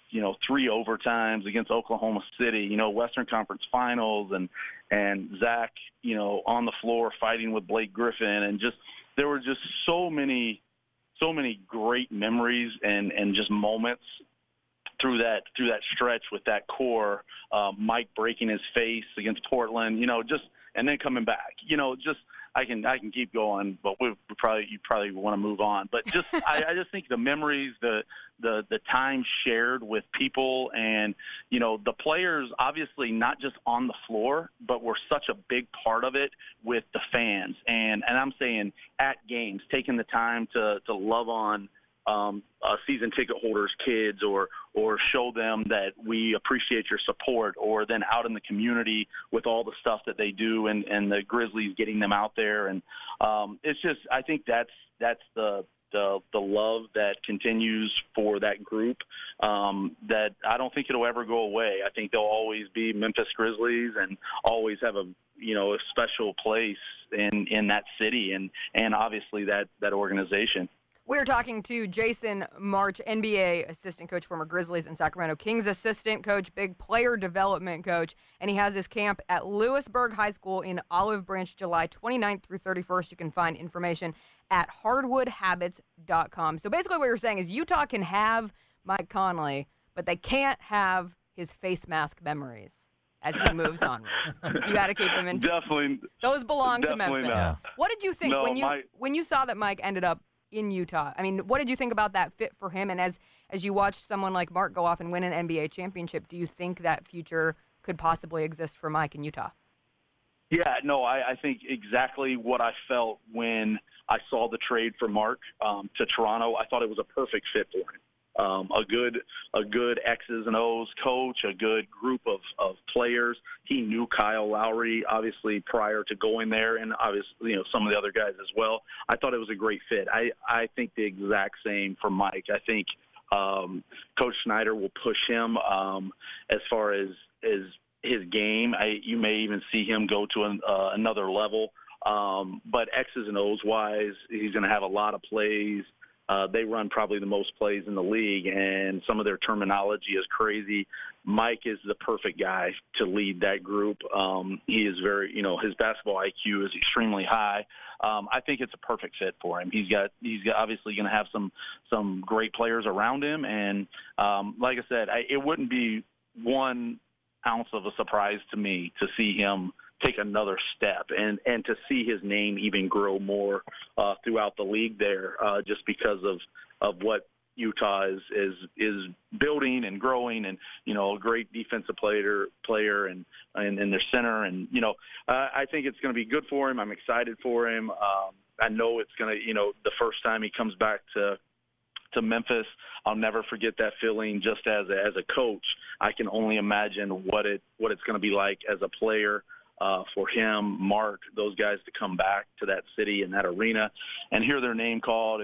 3 overtimes against Oklahoma City, Western Conference Finals, and Zach, on the floor fighting with Blake Griffin, and just there were just so many great memories and just moments through that stretch with that core. Mike breaking his face against Portland, and then coming back. I can keep going, but you probably want to move on. But just I just think the memories, the time shared with people, and the players, obviously not just on the floor, but were such a big part of it with the fans. And I'm saying at games, taking the time to love on season ticket holders' kids, or show them that we appreciate your support, or then out in the community with all the stuff that they do, and the Grizzlies getting them out there. And it's just, I think that's the love that continues for that group, that I don't think it'll ever go away. I think they'll always be Memphis Grizzlies and always have a special place in that city and obviously that organization. We're talking to Jason March, NBA assistant coach, former Grizzlies and Sacramento Kings assistant coach, big player development coach, and he has his camp at Lewisburg High School in Olive Branch, July 29th through 31st. You can find information at hardwoodhabits.com. So basically what you're saying is Utah can have Mike Conley, but they can't have his face mask memories as he moves on. You got to keep him in. Definitely. Those belong to Memphis. Not. What did you think when you saw that Mike ended up in Utah? I mean, what did you think about that fit for him? And as you watch someone like Mark go off and win an NBA championship, do you think that future could possibly exist for Mike in Utah? Yeah, no, I think exactly what I felt when I saw the trade for Mark to Toronto. I thought it was a perfect fit for him. A good X's and O's coach, a good group of players. He knew Kyle Lowry, obviously, prior to going there, and obviously, some of the other guys as well. I thought it was a great fit. I think the exact same for Mike. I think Coach Snyder will push him as far as his game. You may even see him go to another level. But X's and O's wise, he's going to have a lot of plays. They run probably the most plays in the league, and some of their terminology is crazy. Mike is the perfect guy to lead that group. He is very, his basketball IQ is extremely high. I think it's a perfect fit for him. He's obviously going to have some great players around him, and like I said, it wouldn't be 1 ounce of a surprise to me to see him take another step and to see his name even grow more throughout the league there, just because of what Utah is building and growing, and a great defensive player and their center, and I think it's going to be good for him. I'm excited for him. I know it's going to the first time he comes back to Memphis, I'll never forget that feeling. Just as a coach, I can only imagine what it's going to be like as a player. For him, Mark, those guys to come back to that city and that arena and hear their name called,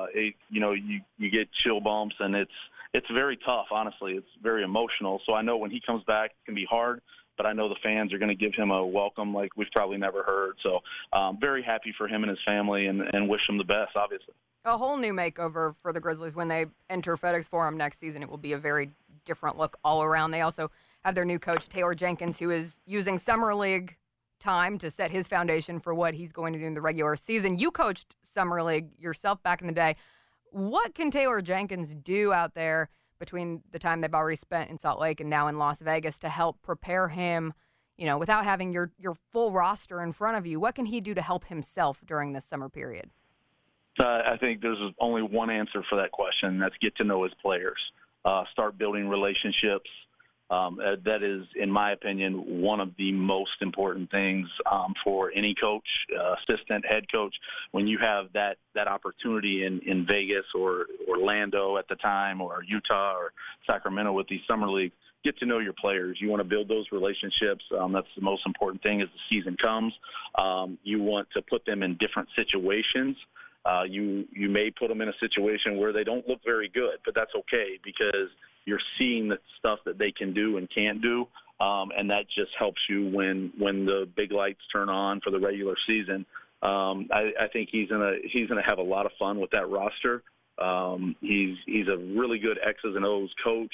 you get chill bumps, and it's very tough. Honestly, it's very emotional. So I know when he comes back, it can be hard, but I know the fans are going to give him a welcome like we've probably never heard. So very happy for him and his family, and wish him the best, obviously. A whole new makeover for the Grizzlies when they enter FedEx Forum next season. It will be a very different look all around. They also have their new coach, Taylor Jenkins, who is using Summer League time to set his foundation for what he's going to do in the regular season. You coached Summer League yourself back in the day. What can Taylor Jenkins do out there between the time they've already spent in Salt Lake and now in Las Vegas to help prepare him, without having your full roster in front of you? What can he do to help himself during this summer period? I think there's only one answer for that question, and that's get to know his players. Start building relationships. That is, in my opinion, one of the most important things for any coach, assistant, head coach. When you have that opportunity in Vegas or Orlando at the time, or Utah or Sacramento with these summer leagues, get to know your players. You want to build those relationships. That's the most important thing as the season comes. You want to put them in different situations. You may put them in a situation where they don't look very good, but that's okay, because you're seeing the stuff that they can do and can't do, and that just helps you when the big lights turn on for the regular season. I think he's gonna have a lot of fun with that roster. He's a really good X's and O's coach.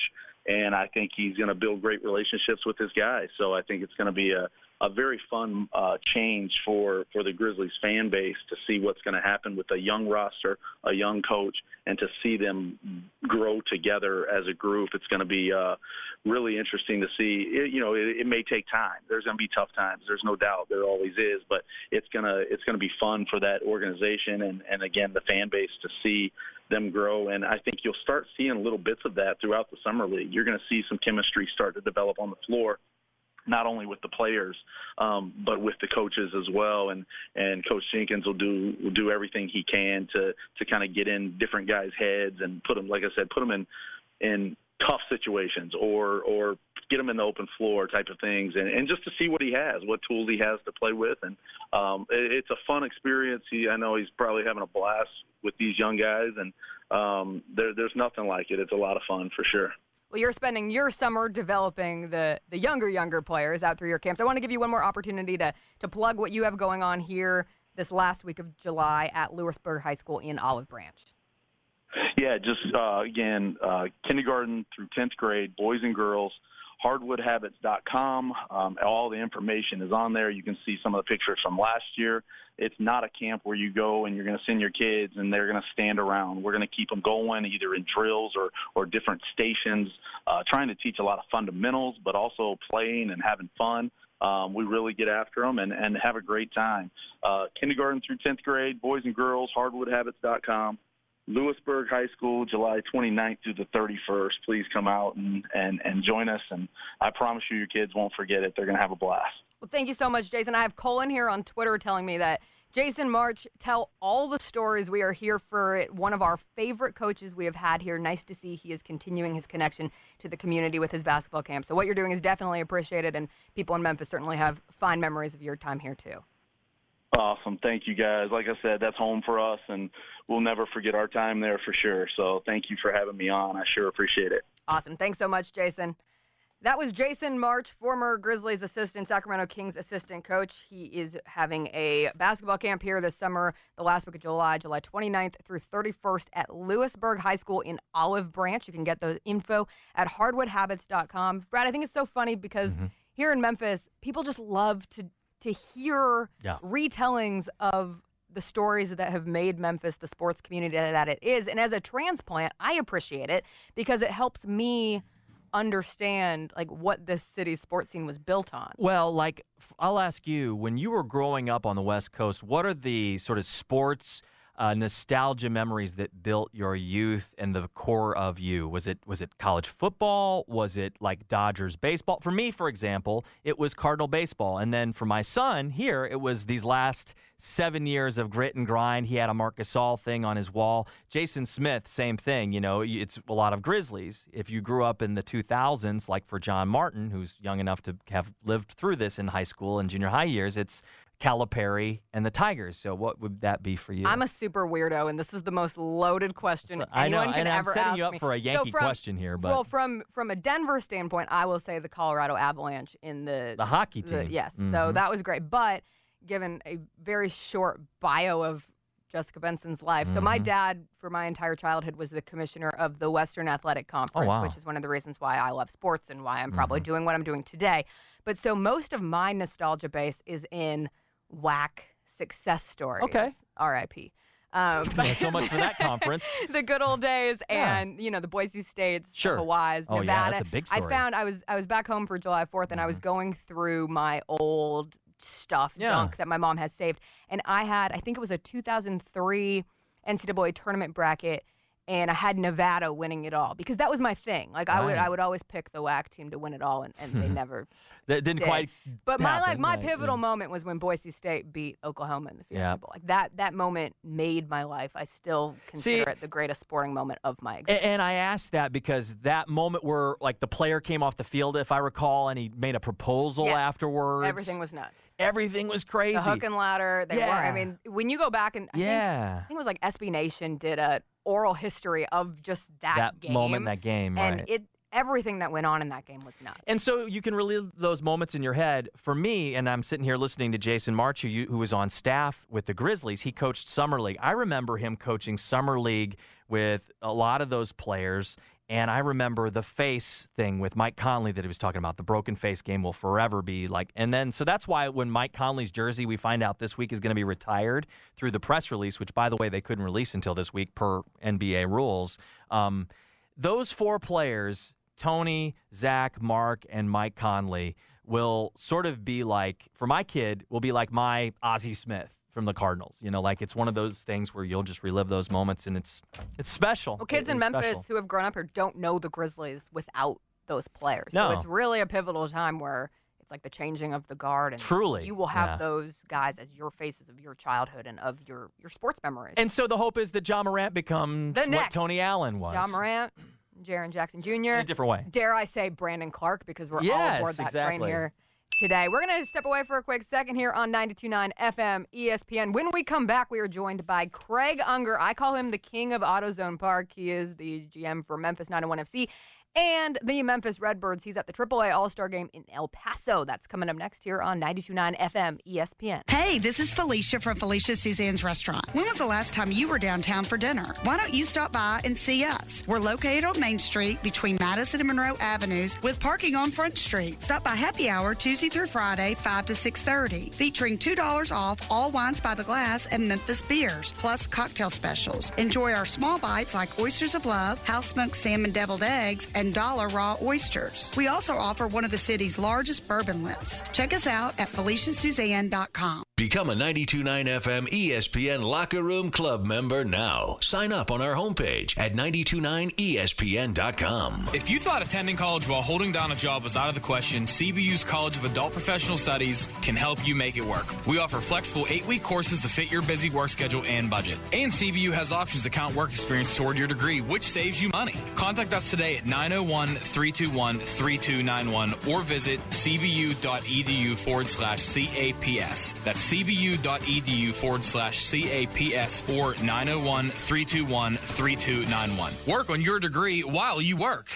and I think he's going to build great relationships with his guys. So I think it's going to be a very fun change for the Grizzlies fan base to see what's going to happen with a young roster, a young coach, and to see them grow together as a group. It's going to be really interesting to see. It may take time. There's going to be tough times. There's no doubt. There always is. But it's going to be fun for that organization and again, the fan base to see them grow. And I think you'll start seeing little bits of that throughout the summer league. You're going to see some chemistry start to develop on the floor, not only with the players, but with the coaches as well. And Coach Jenkins will do everything he can to kind of get in different guys' heads and put them, like I said, put them in tough situations or get them in the open floor type of things, and just to see what he has, what tools he has to play with. And it's a fun experience. I know he's probably having a blast with these young guys, and there's nothing like it. It's a lot of fun for sure. Well, you're spending your summer developing the younger players out through your camps. I want to give you one more opportunity to plug what you have going on here this last week of July at Lewisburg High School in Olive Branch. Yeah, just, again, kindergarten through 10th grade, boys and girls, hardwoodhabits.com. All the information is on there. You can see some of the pictures from last year. It's not a camp where you go and you're going to send your kids and they're going to stand around. We're going to keep them going either in drills or different stations, trying to teach a lot of fundamentals, but also playing and having fun. We really get after them and have a great time. Kindergarten through 10th grade, boys and girls, hardwoodhabits.com. Lewisburg High School, July 29th through the 31st. Please come out and join us, and I promise you your kids won't forget it. They're going to have a blast. Well, thank you so much, Jason. I have Colin here on Twitter telling me that Jason March, tell all the stories. We are here for it. One of our favorite coaches we have had here. Nice to see he is continuing his connection to the community with his basketball camp. So what you're doing is definitely appreciated, and people in Memphis certainly have fond memories of your time here too. Awesome. Thank you, guys. Like I said, that's home for us, and we'll never forget our time there for sure. So thank you for having me on. I sure appreciate it. Awesome. Thanks so much, Jason. That was Jason March, former Grizzlies assistant, Sacramento Kings assistant coach. He is having a basketball camp here this summer, the last week of July 29th through 31st at Lewisburg High School in Olive Branch. You can get the info at hardwoodhabits.com. Brad, I think it's so funny because here in Memphis, people just love to hear retellings of the stories that have made Memphis the sports community that it is. And as a transplant, I appreciate it because it helps me understand like what this city's sports scene was built on. Well, like I'll ask you, when you were growing up on the West Coast, what are the sort of sports nostalgia memories that built your youth and the core of you? Was it college football? Was it like Dodgers baseball? For me, for example, it was Cardinal baseball. And then for my son here, it was these last 7 years of grit and grind. He had a Marc Gasol thing on his wall. Jason Smith, same thing. You know, it's a lot of Grizzlies. If you grew up in the 2000s, like for John Martin, who's young enough to have lived through this in high school and junior high years, it's Calipari and the Tigers. So what would that be for you? I'm a super weirdo, and this is the most loaded question anyone can ever ask me. I'm setting you up for a Yankee question here. But well, from a Denver standpoint, I will say the Colorado Avalanche in the hockey team. Yes, so that was great. But given a very short bio of Jessica Benson's life, so my dad, for my entire childhood, was the commissioner of the Western Athletic Conference, which is one of the reasons why I love sports and why I'm probably doing what I'm doing today. But so most of my nostalgia base is in WAC success stories. Okay. R.I.P. So much for that conference. The good old days, and you know the Boise States, the Hawaiis, Nevada. Yeah, that's a big story. I was back home for July 4th, and I was going through my old stuff, junk that my mom has saved, and I think it was a 2003 NCAA tournament bracket. And I had Nevada winning it all because that was my thing. Like I would always pick the WAC team to win it all, and they never. That didn't quite. But my pivotal moment was when Boise State beat Oklahoma in the Fiesta Bowl. Like that moment made my life. I still consider it the greatest sporting moment of my existence. And I asked that because that moment where like the player came off the field, if I recall, and he made a proposal afterwards. Everything was nuts. Everything was crazy. The hook and ladder. They were. I mean, when you go back and I think it was like SB Nation did a oral history of just that game. Moment, that game, and right. Everything that went on in that game was nuts. And so you can relive those moments in your head. For me, and I'm sitting here listening to Jason March, who was on staff with the Grizzlies. He coached Summer League. I remember him coaching Summer League with a lot of those players, And I remember the face thing with Mike Conley that he was talking about. The broken face game will forever be like, and then, so that's why when Mike Conley's jersey, we find out this week, is going to be retired through the press release, which, by the way, they couldn't release until this week per NBA rules. Those 4 players, Tony, Zach, Mark, and Mike Conley, will sort of be like, for my kid, will be like my Ozzie Smith from the Cardinals. You know, like it's one of those things where you'll just relive those moments, and it's special. Well, kids in Memphis who have grown up here don't know the Grizzlies without those players. No. So it's really a pivotal time where it's like the changing of the guard. And truly. You will have those guys as your faces of your childhood and of your sports memories. And so the hope is that Ja Morant becomes what Tony Allen was. Ja Morant, Jaren Jackson Jr. In a different way. Dare I say Brandon Clark, because we're all aboard that train here today. We're going to step away for a quick second here on 92.9 FM ESPN. When we come back, we are joined by Craig Unger. I call him the king of AutoZone Park. He is the GM for Memphis 901 FC and the Memphis Redbirds. He's at the AAA All-Star Game in El Paso. That's coming up next here on 92.9 FM ESPN. Hey, this is Felicia from Felicia Suzanne's Restaurant. When was the last time you were downtown for dinner? Why don't you stop by and see us? We're located on Main Street between Madison and Monroe Avenues with parking on Front Street. Stop by happy hour Tuesday through Friday, 5 to 6:30, featuring $2 off all wines by the glass and Memphis beers, plus cocktail specials. Enjoy our small bites like Oysters of Love, house-smoked salmon deviled eggs, and dollar raw oysters. We also offer one of the city's largest bourbon lists. Check us out at FeliciaSuzanne.com. Become a 92.9 FM ESPN Locker Room Club member now. Sign up on our homepage at 929ESPN.com. If you thought attending college while holding down a job was out of the question, CBU's College of Adult Professional Studies can help you make it work. We offer flexible 8-week courses to fit your busy work schedule and budget. And CBU has options to count work experience toward your degree, which saves you money. Contact us today at 901-321-3291 or visit cbu.edu/CAPS. That's cbu.edu/CAPS or 901-321-3291. Work on your degree while you work.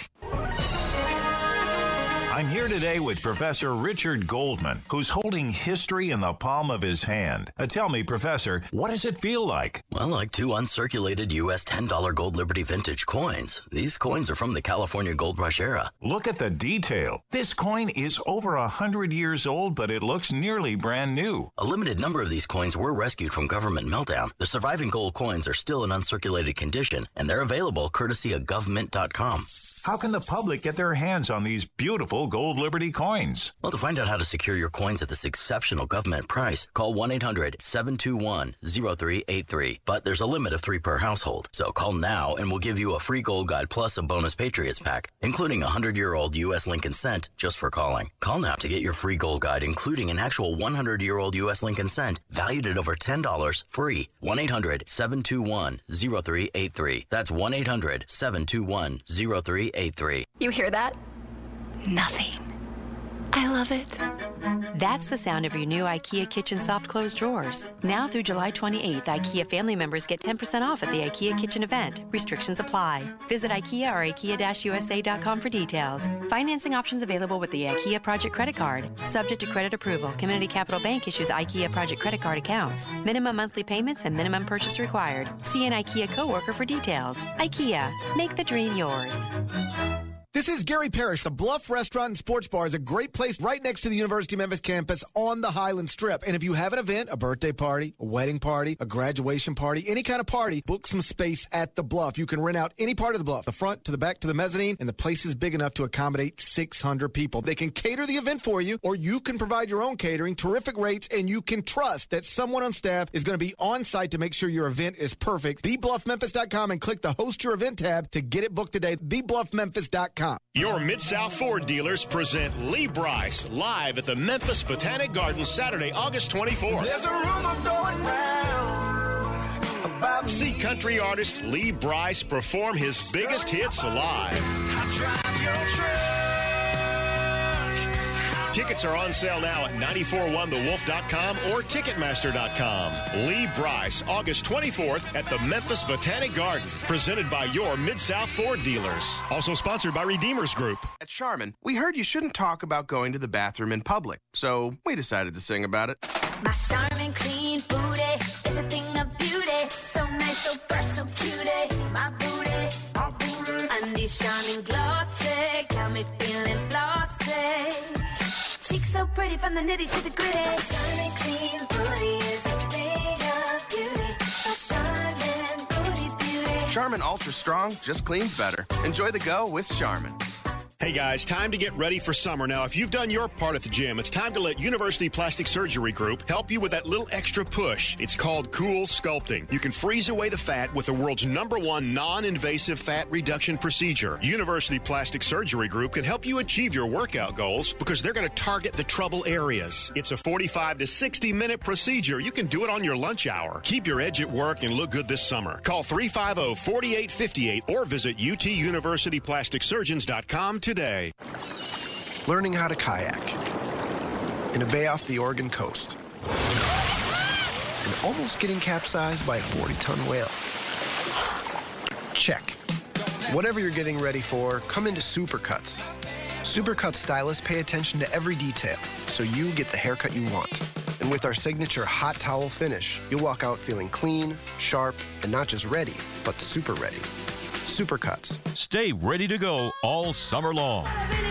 I'm here today with Professor Richard Goldman, who's holding history in the palm of his hand. Tell me, Professor, what does it feel like? Well, like 2 uncirculated U.S. $10 Gold Liberty vintage coins. These coins are from the California Gold Rush era. Look at the detail. This coin is over 100 years old, but it looks nearly brand new. A limited number of these coins were rescued from government meltdown. The surviving gold coins are still in uncirculated condition, and they're available courtesy of government.com. How can the public get their hands on these beautiful Gold Liberty coins? Well, to find out how to secure your coins at this exceptional government price, call 1-800-721-0383. But there's a limit of 3 per household. So call now and we'll give you a free Gold Guide plus a bonus Patriots pack, including a 100-year-old U.S. Lincoln cent just for calling. Call now to get your free Gold Guide, including an actual 100-year-old U.S. Lincoln cent, valued at over $10, free. 1-800-721-0383. That's 1-800-721-0383. You hear that? Nothing. I love it. That's the sound of your new IKEA Kitchen Soft Close Drawers. Now through July 28th, IKEA family members get 10% off at the IKEA Kitchen event. Restrictions apply. Visit IKEA or IKEA-USA.com for details. Financing options available with the IKEA Project Credit Card. Subject to credit approval. Community Capital Bank issues IKEA Project Credit Card accounts. Minimum monthly payments and minimum purchase required. See an IKEA coworker for details. IKEA. Make the dream yours. This is Gary Parrish. The Bluff Restaurant and Sports Bar is a great place right next to the University of Memphis campus on the Highland Strip. And if you have an event, a birthday party, a wedding party, a graduation party, any kind of party, book some space at the Bluff. You can rent out any part of the Bluff, the front to the back to the mezzanine, and the place is big enough to accommodate 600 people. They can cater the event for you, or you can provide your own catering, terrific rates, and you can trust that someone on staff is going to be on site to make sure your event is perfect. TheBluffMemphis.com and click the Host Your Event tab to get it booked today. TheBluffMemphis.com. Your Mid-South Ford dealers present Lee Brice live at the Memphis Botanic Gardens Saturday, August 24th. There's a rumor going round about See country artist Lee Brice perform his biggest hits live. Tickets are on sale now at 941thewolf.com or Ticketmaster.com. Lee Brice, August 24th at the Memphis Botanic Gardens, presented by your Mid-South Ford dealers. Also sponsored by Redeemers Group. At Charmin, we heard you shouldn't talk about going to the bathroom in public, so we decided to sing about it. My Charmin clean booty is a thing of beauty. So nice, so fresh, so cutie. My booty, unleash shining glossy, got me feeling flossy. Cheeks so pretty from the nitty to the gritty. Shining clean booty is a thing of beauty. A shining booty beauty. Charmin Ultra Strong just cleans better. Enjoy the go with Charmin. Hey guys, time to get ready for summer. Now, if you've done your part at the gym, it's time to let University Plastic Surgery Group help you with that little extra push. It's called Cool Sculpting. You can freeze away the fat with the world's #1 non-invasive fat reduction procedure. University Plastic Surgery Group can help you achieve your workout goals because they're going to target the trouble areas. It's a 45 to 60-minute procedure. You can do it on your lunch hour. Keep your edge at work and look good this summer. Call 350-4858 or visit utuniversityplasticsurgeons.com today. Learning how to kayak in a bay off the Oregon coast. And almost getting capsized by a 40-ton whale. Check. Whatever you're getting ready for, come into Supercuts. Supercuts stylists pay attention to every detail, so you get the haircut you want. And with our signature hot towel finish, you'll walk out feeling clean, sharp, and not just ready, but super ready. Supercuts. Stay ready to go all summer long.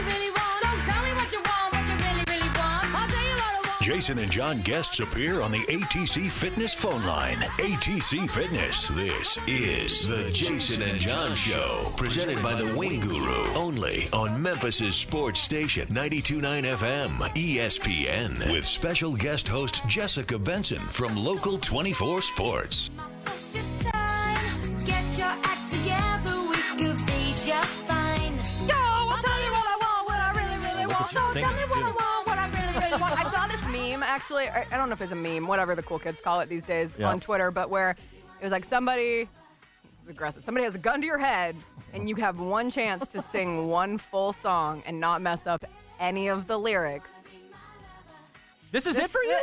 Jason and John guests appear on the ATC Fitness phone line. ATC Fitness. This is the Jason and John Show. Presented by the Wing Guru. Only on Memphis' sports station, 92.9 FM, ESPN. With special guest host Jessica Benson from Local 24 Sports. Just fine. Yo, I'll tell you what I want, what I really, really want. So tell me what I want, what I really, really want. I saw this meme, actually. I don't know if it's a meme, whatever the cool kids call it these days on Twitter, but where it was like somebody, this is aggressive, somebody has a gun to your head, and you have one chance to sing one full song and not mess up any of the lyrics. This is it for you?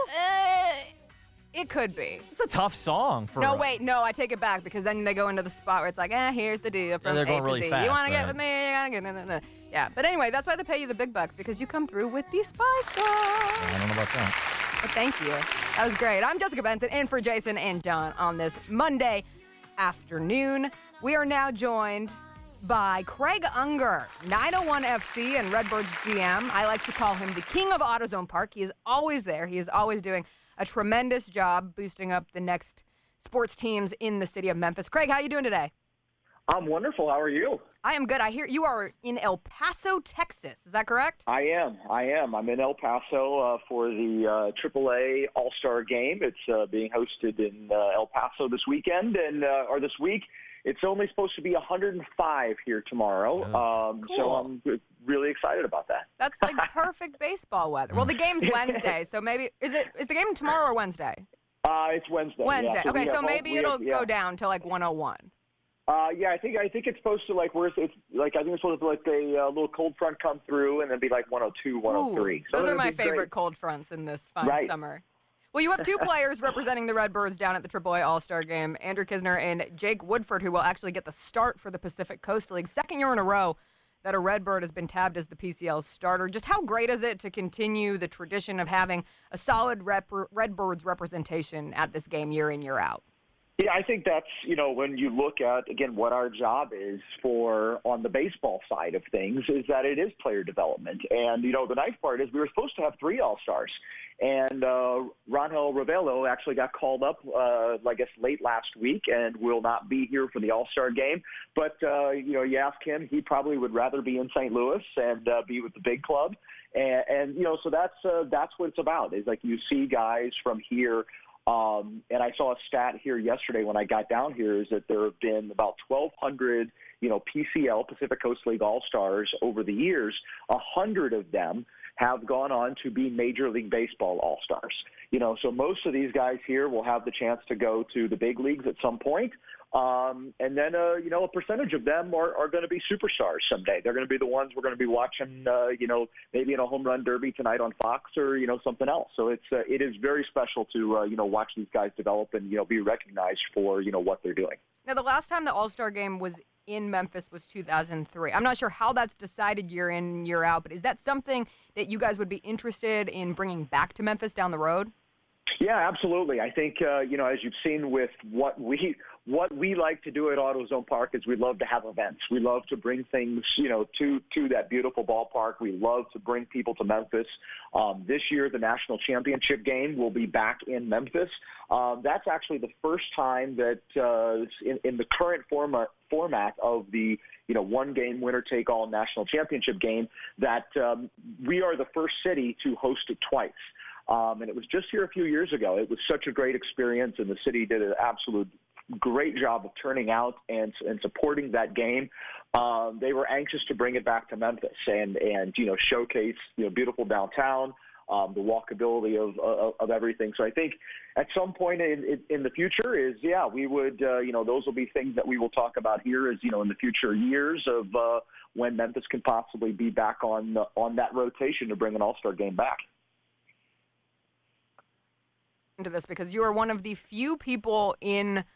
It could be. It's a tough song for. No, wait, no, I take it back because then they go into the spot where it's like, here's the deal from they're A going to really Z. fast, You want to get right? with me? You gotta get. No. Yeah, but anyway, that's why they pay you the big bucks because you come through with the Spice Girls. I don't know about that. But thank you. That was great. I'm Jessica Benson, in for Jason and John on this Monday afternoon. We are now joined by Craig Unger, 901 FC and Redbirds GM. I like to call him the king of AutoZone Park. He is always there. He is always doing a tremendous job boosting up the next sports teams in the city of Memphis. Craig, how are you doing today? I'm wonderful. How are you? I am good. I hear you are in El Paso, Texas. Is that correct? I am. I'm in El Paso for the AAA All-Star Game. It's being hosted in El Paso this weekend, or this week. It's only supposed to be 105 here tomorrow. Cool. So I'm really excited about that. That's like perfect baseball weather. Well, the game's Wednesday, so maybe is the game tomorrow or Wednesday? It's Wednesday. Wednesday. Yeah. So okay, so maybe it'll go down to like 101. Yeah, I think it's supposed to I think it's supposed to a little cold front come through and then be like 102, 103. Ooh, those are my favorite cold fronts in this fine summer. Well, you have two players representing the Redbirds down at the AAA All-Star Game, Andrew Kisner and Jake Woodford, who will actually get the start for the Pacific Coast League. Second year in a row that a Redbird has been tabbed as the PCL's starter. Just how great is it to continue the tradition of having a solid Redbirds representation at this game year in, year out? Yeah, I think that's, when you look at, again, what our job is on the baseball side of things is that it is player development. And, the nice part is we were supposed to have 3 All-Stars. And Rangel Ravelo actually got called up, I guess, late last week and will not be here for the All-Star game. But, you ask him, he probably would rather be in St. Louis and be with the big club. And so that's what it's about, is like you see guys from here. And I saw a stat here yesterday when I got down here is that there have been about 1,200, PCL, Pacific Coast League All-Stars over the years. 100 of them have gone on to be Major League Baseball All-Stars. So most of these guys here will have the chance to go to the big leagues at some point. And then, a percentage of them are going to be superstars someday. They're going to be the ones we're going to be watching, maybe in a home run derby tonight on Fox or, something else. So it is very special to, watch these guys develop and, be recognized for, what they're doing. Now, the last time the All-Star Game was in Memphis was 2003. I'm not sure how that's decided year in, year out, but is that something that you guys would be interested in bringing back to Memphis down the road? Yeah, absolutely. I think, as you've seen with what we like to do at AutoZone Park is we love to have events. We love to bring things, to that beautiful ballpark. We love to bring people to Memphis. This year, the national championship game will be back in Memphis. That's actually the first time that in the current format of the one-game winner-take-all national championship game that we are the first city to host it twice. And it was just here a few years ago. It was such a great experience, and the city did an absolute great job of turning out and supporting that game. They were anxious to bring it back to Memphis and showcase beautiful downtown, the walkability of everything. So I think at some point in the future we would those will be things that we will talk about here in the future years of when Memphis can possibly be back on that rotation to bring an All-Star game back. Into this because you are one of the few people in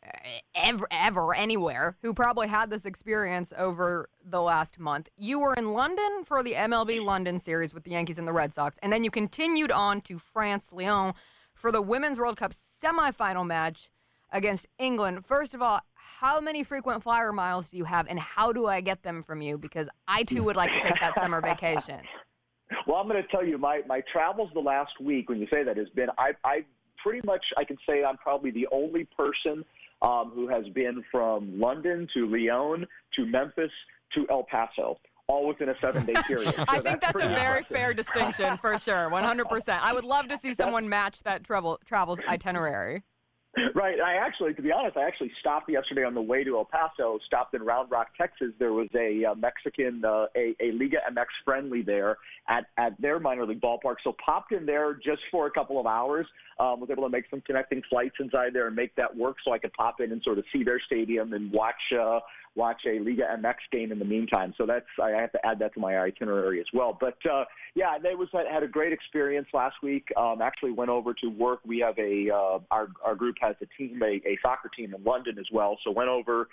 ever anywhere who probably had this experience over the last month. You were in London for the MLB London series with the Yankees and the Red Sox, and then you continued on to France, Lyon, for the Women's World Cup semifinal match against England. First of all, how many frequent flyer miles do you have, and how do I get them from you? Because I, too, would like to take that summer vacation. Well, I'm going to tell you, my travels the last week, when you say that, has been, I pretty much, I can say I'm probably the only person who has been from London to Lyon to Memphis to El Paso, all within a 7-day period. So I think that's a very impressive. fair distinction, for sure, 100%. I would love to see someone match that travel's itinerary. Right. To be honest, I actually stopped yesterday on the way to El Paso, stopped in Round Rock, Texas. There was a Mexican, a Liga MX friendly there at their minor league ballpark. So popped in there just for a couple of hours, was able to make some connecting flights inside there and make that work so I could pop in and sort of see their stadium and watch a Liga MX game in the meantime. So I have to add that to my itinerary as well. But had a great experience last week. Actually went over to work. We have our group has a soccer team in London as well. So went over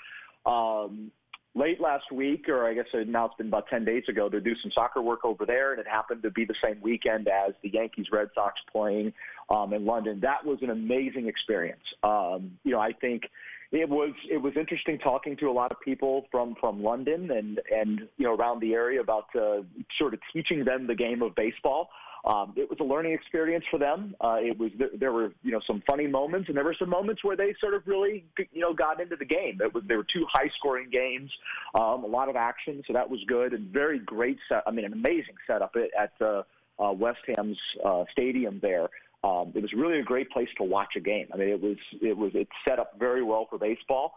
late last week, or I guess now it's been about 10 days ago, to do some soccer work over there, and it happened to be the same weekend as the Yankees-Red Sox playing in London. That was an amazing experience. I think it was interesting talking to a lot of people from London and around the area about sort of teaching them the game of baseball. It was a learning experience for them. There were some funny moments, and there were some moments where they sort of really got into the game. There were two high-scoring games, a lot of action, so that was good, and very great an amazing setup at West Ham's stadium there. It was really a great place to watch a game. It's set up very well for baseball.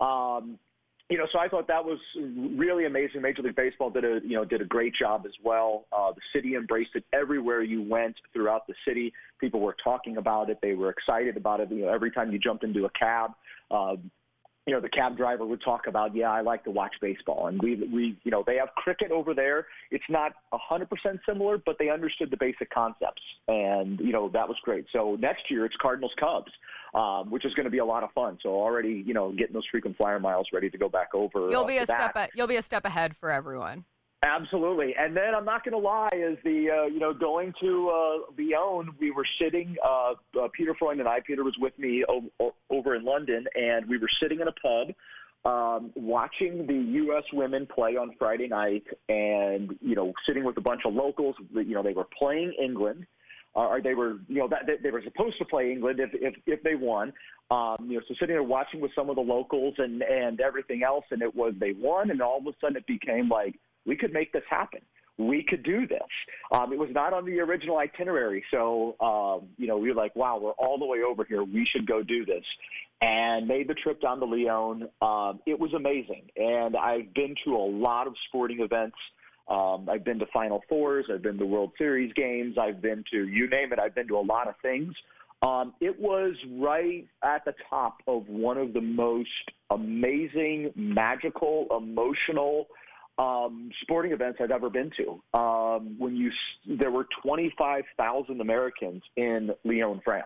So I thought that was really amazing. Major League Baseball did a great job as well. The city embraced it everywhere you went throughout the city. People were talking about it. They were excited about it. Every time you jumped into a cab, the cab driver would talk about, I like to watch baseball. And we they have cricket over there. It's not 100% similar, but they understood the basic concepts. And, that was great. So next year it's Cardinals Cubs, which is going to be a lot of fun. So already, getting those frequent flyer miles ready to go back over. You'll be a step ahead for everyone. Absolutely. And then I'm not going to lie, is going to Lyon, we were sitting, Peter Freund and I, Peter was with me over in London, and we were sitting in a pub watching the U.S. women play on Friday night and, sitting with a bunch of locals. They were playing England. Or they were, they were supposed to play England if they won. So sitting there watching with some of the locals and everything else, and they won, and all of a sudden it became like, we could make this happen. We could do this. It was not on the original itinerary. So, we were like, wow, we're all the way over here. We should go do this. And made the trip down to Lyon. It was amazing. And I've been to a lot of sporting events. I've been to Final Fours. I've been to World Series games. I've been to, you name it, I've been to a lot of things. It was right at the top of one of the most amazing, magical, emotional sporting events I've ever been to. There were 25,000 Americans in Lyon, France.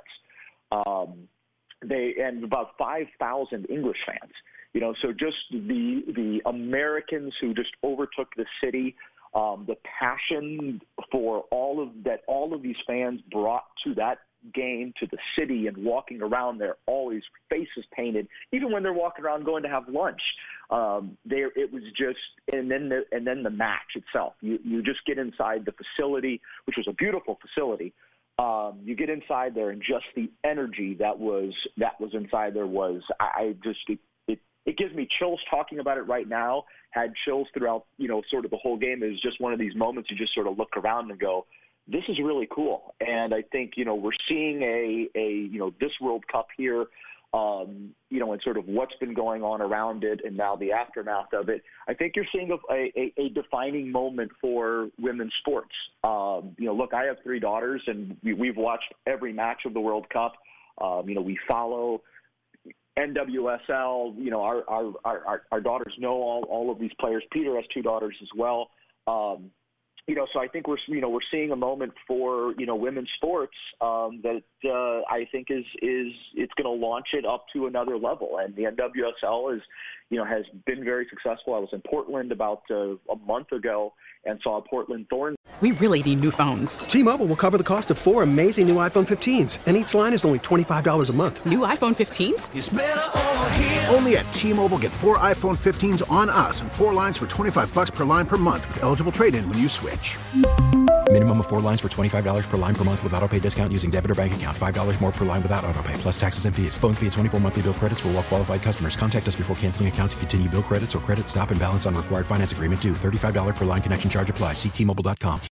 And about 5,000 English fans. So just the Americans who just overtook the city, the passion for all of these fans brought to game to the city and walking around there, always faces painted, even when they're walking around going to have lunch. It was just, and then the match itself. You just get inside the facility, which was a beautiful facility. You get inside there, and just the energy that was inside there was, it gives me chills talking about it right now. Had chills throughout, sort of the whole game. It was just one of these moments you just sort of look around and go, this is really cool. And I think, we're seeing this World Cup here, and sort of what's been going on around it and now the aftermath of it. I think you're seeing a defining moment for women's sports. Look, I have 3 daughters, and we've watched every match of the World Cup. We follow NWSL. Our daughters know all of these players. Peter has 2 daughters as well. So I think we're seeing a moment for women's sports that I think is it's going to launch it up to another level. And the NWSL has been very successful. I was in Portland about a month ago and saw Portland Thorns. We really need new phones. T-Mobile will cover the cost of 4 amazing new iPhone 15s, and each line is only $25 a month. New iPhone 15s? It's better over here. Only at T-Mobile, get 4 iPhone 15s on us and 4 lines for $25 per line per month with eligible trade-in when you switch. Minimum of 4 lines for $25 per line per month with auto pay discount using debit or bank account. $5 more per line without auto pay, plus taxes and fees. Phone fee at 24 monthly bill credits for well-qualified customers. Contact us before canceling account to continue bill credits or credit stop and balance on required finance agreement due. $35 per line connection charge applies. See T-Mobile.com.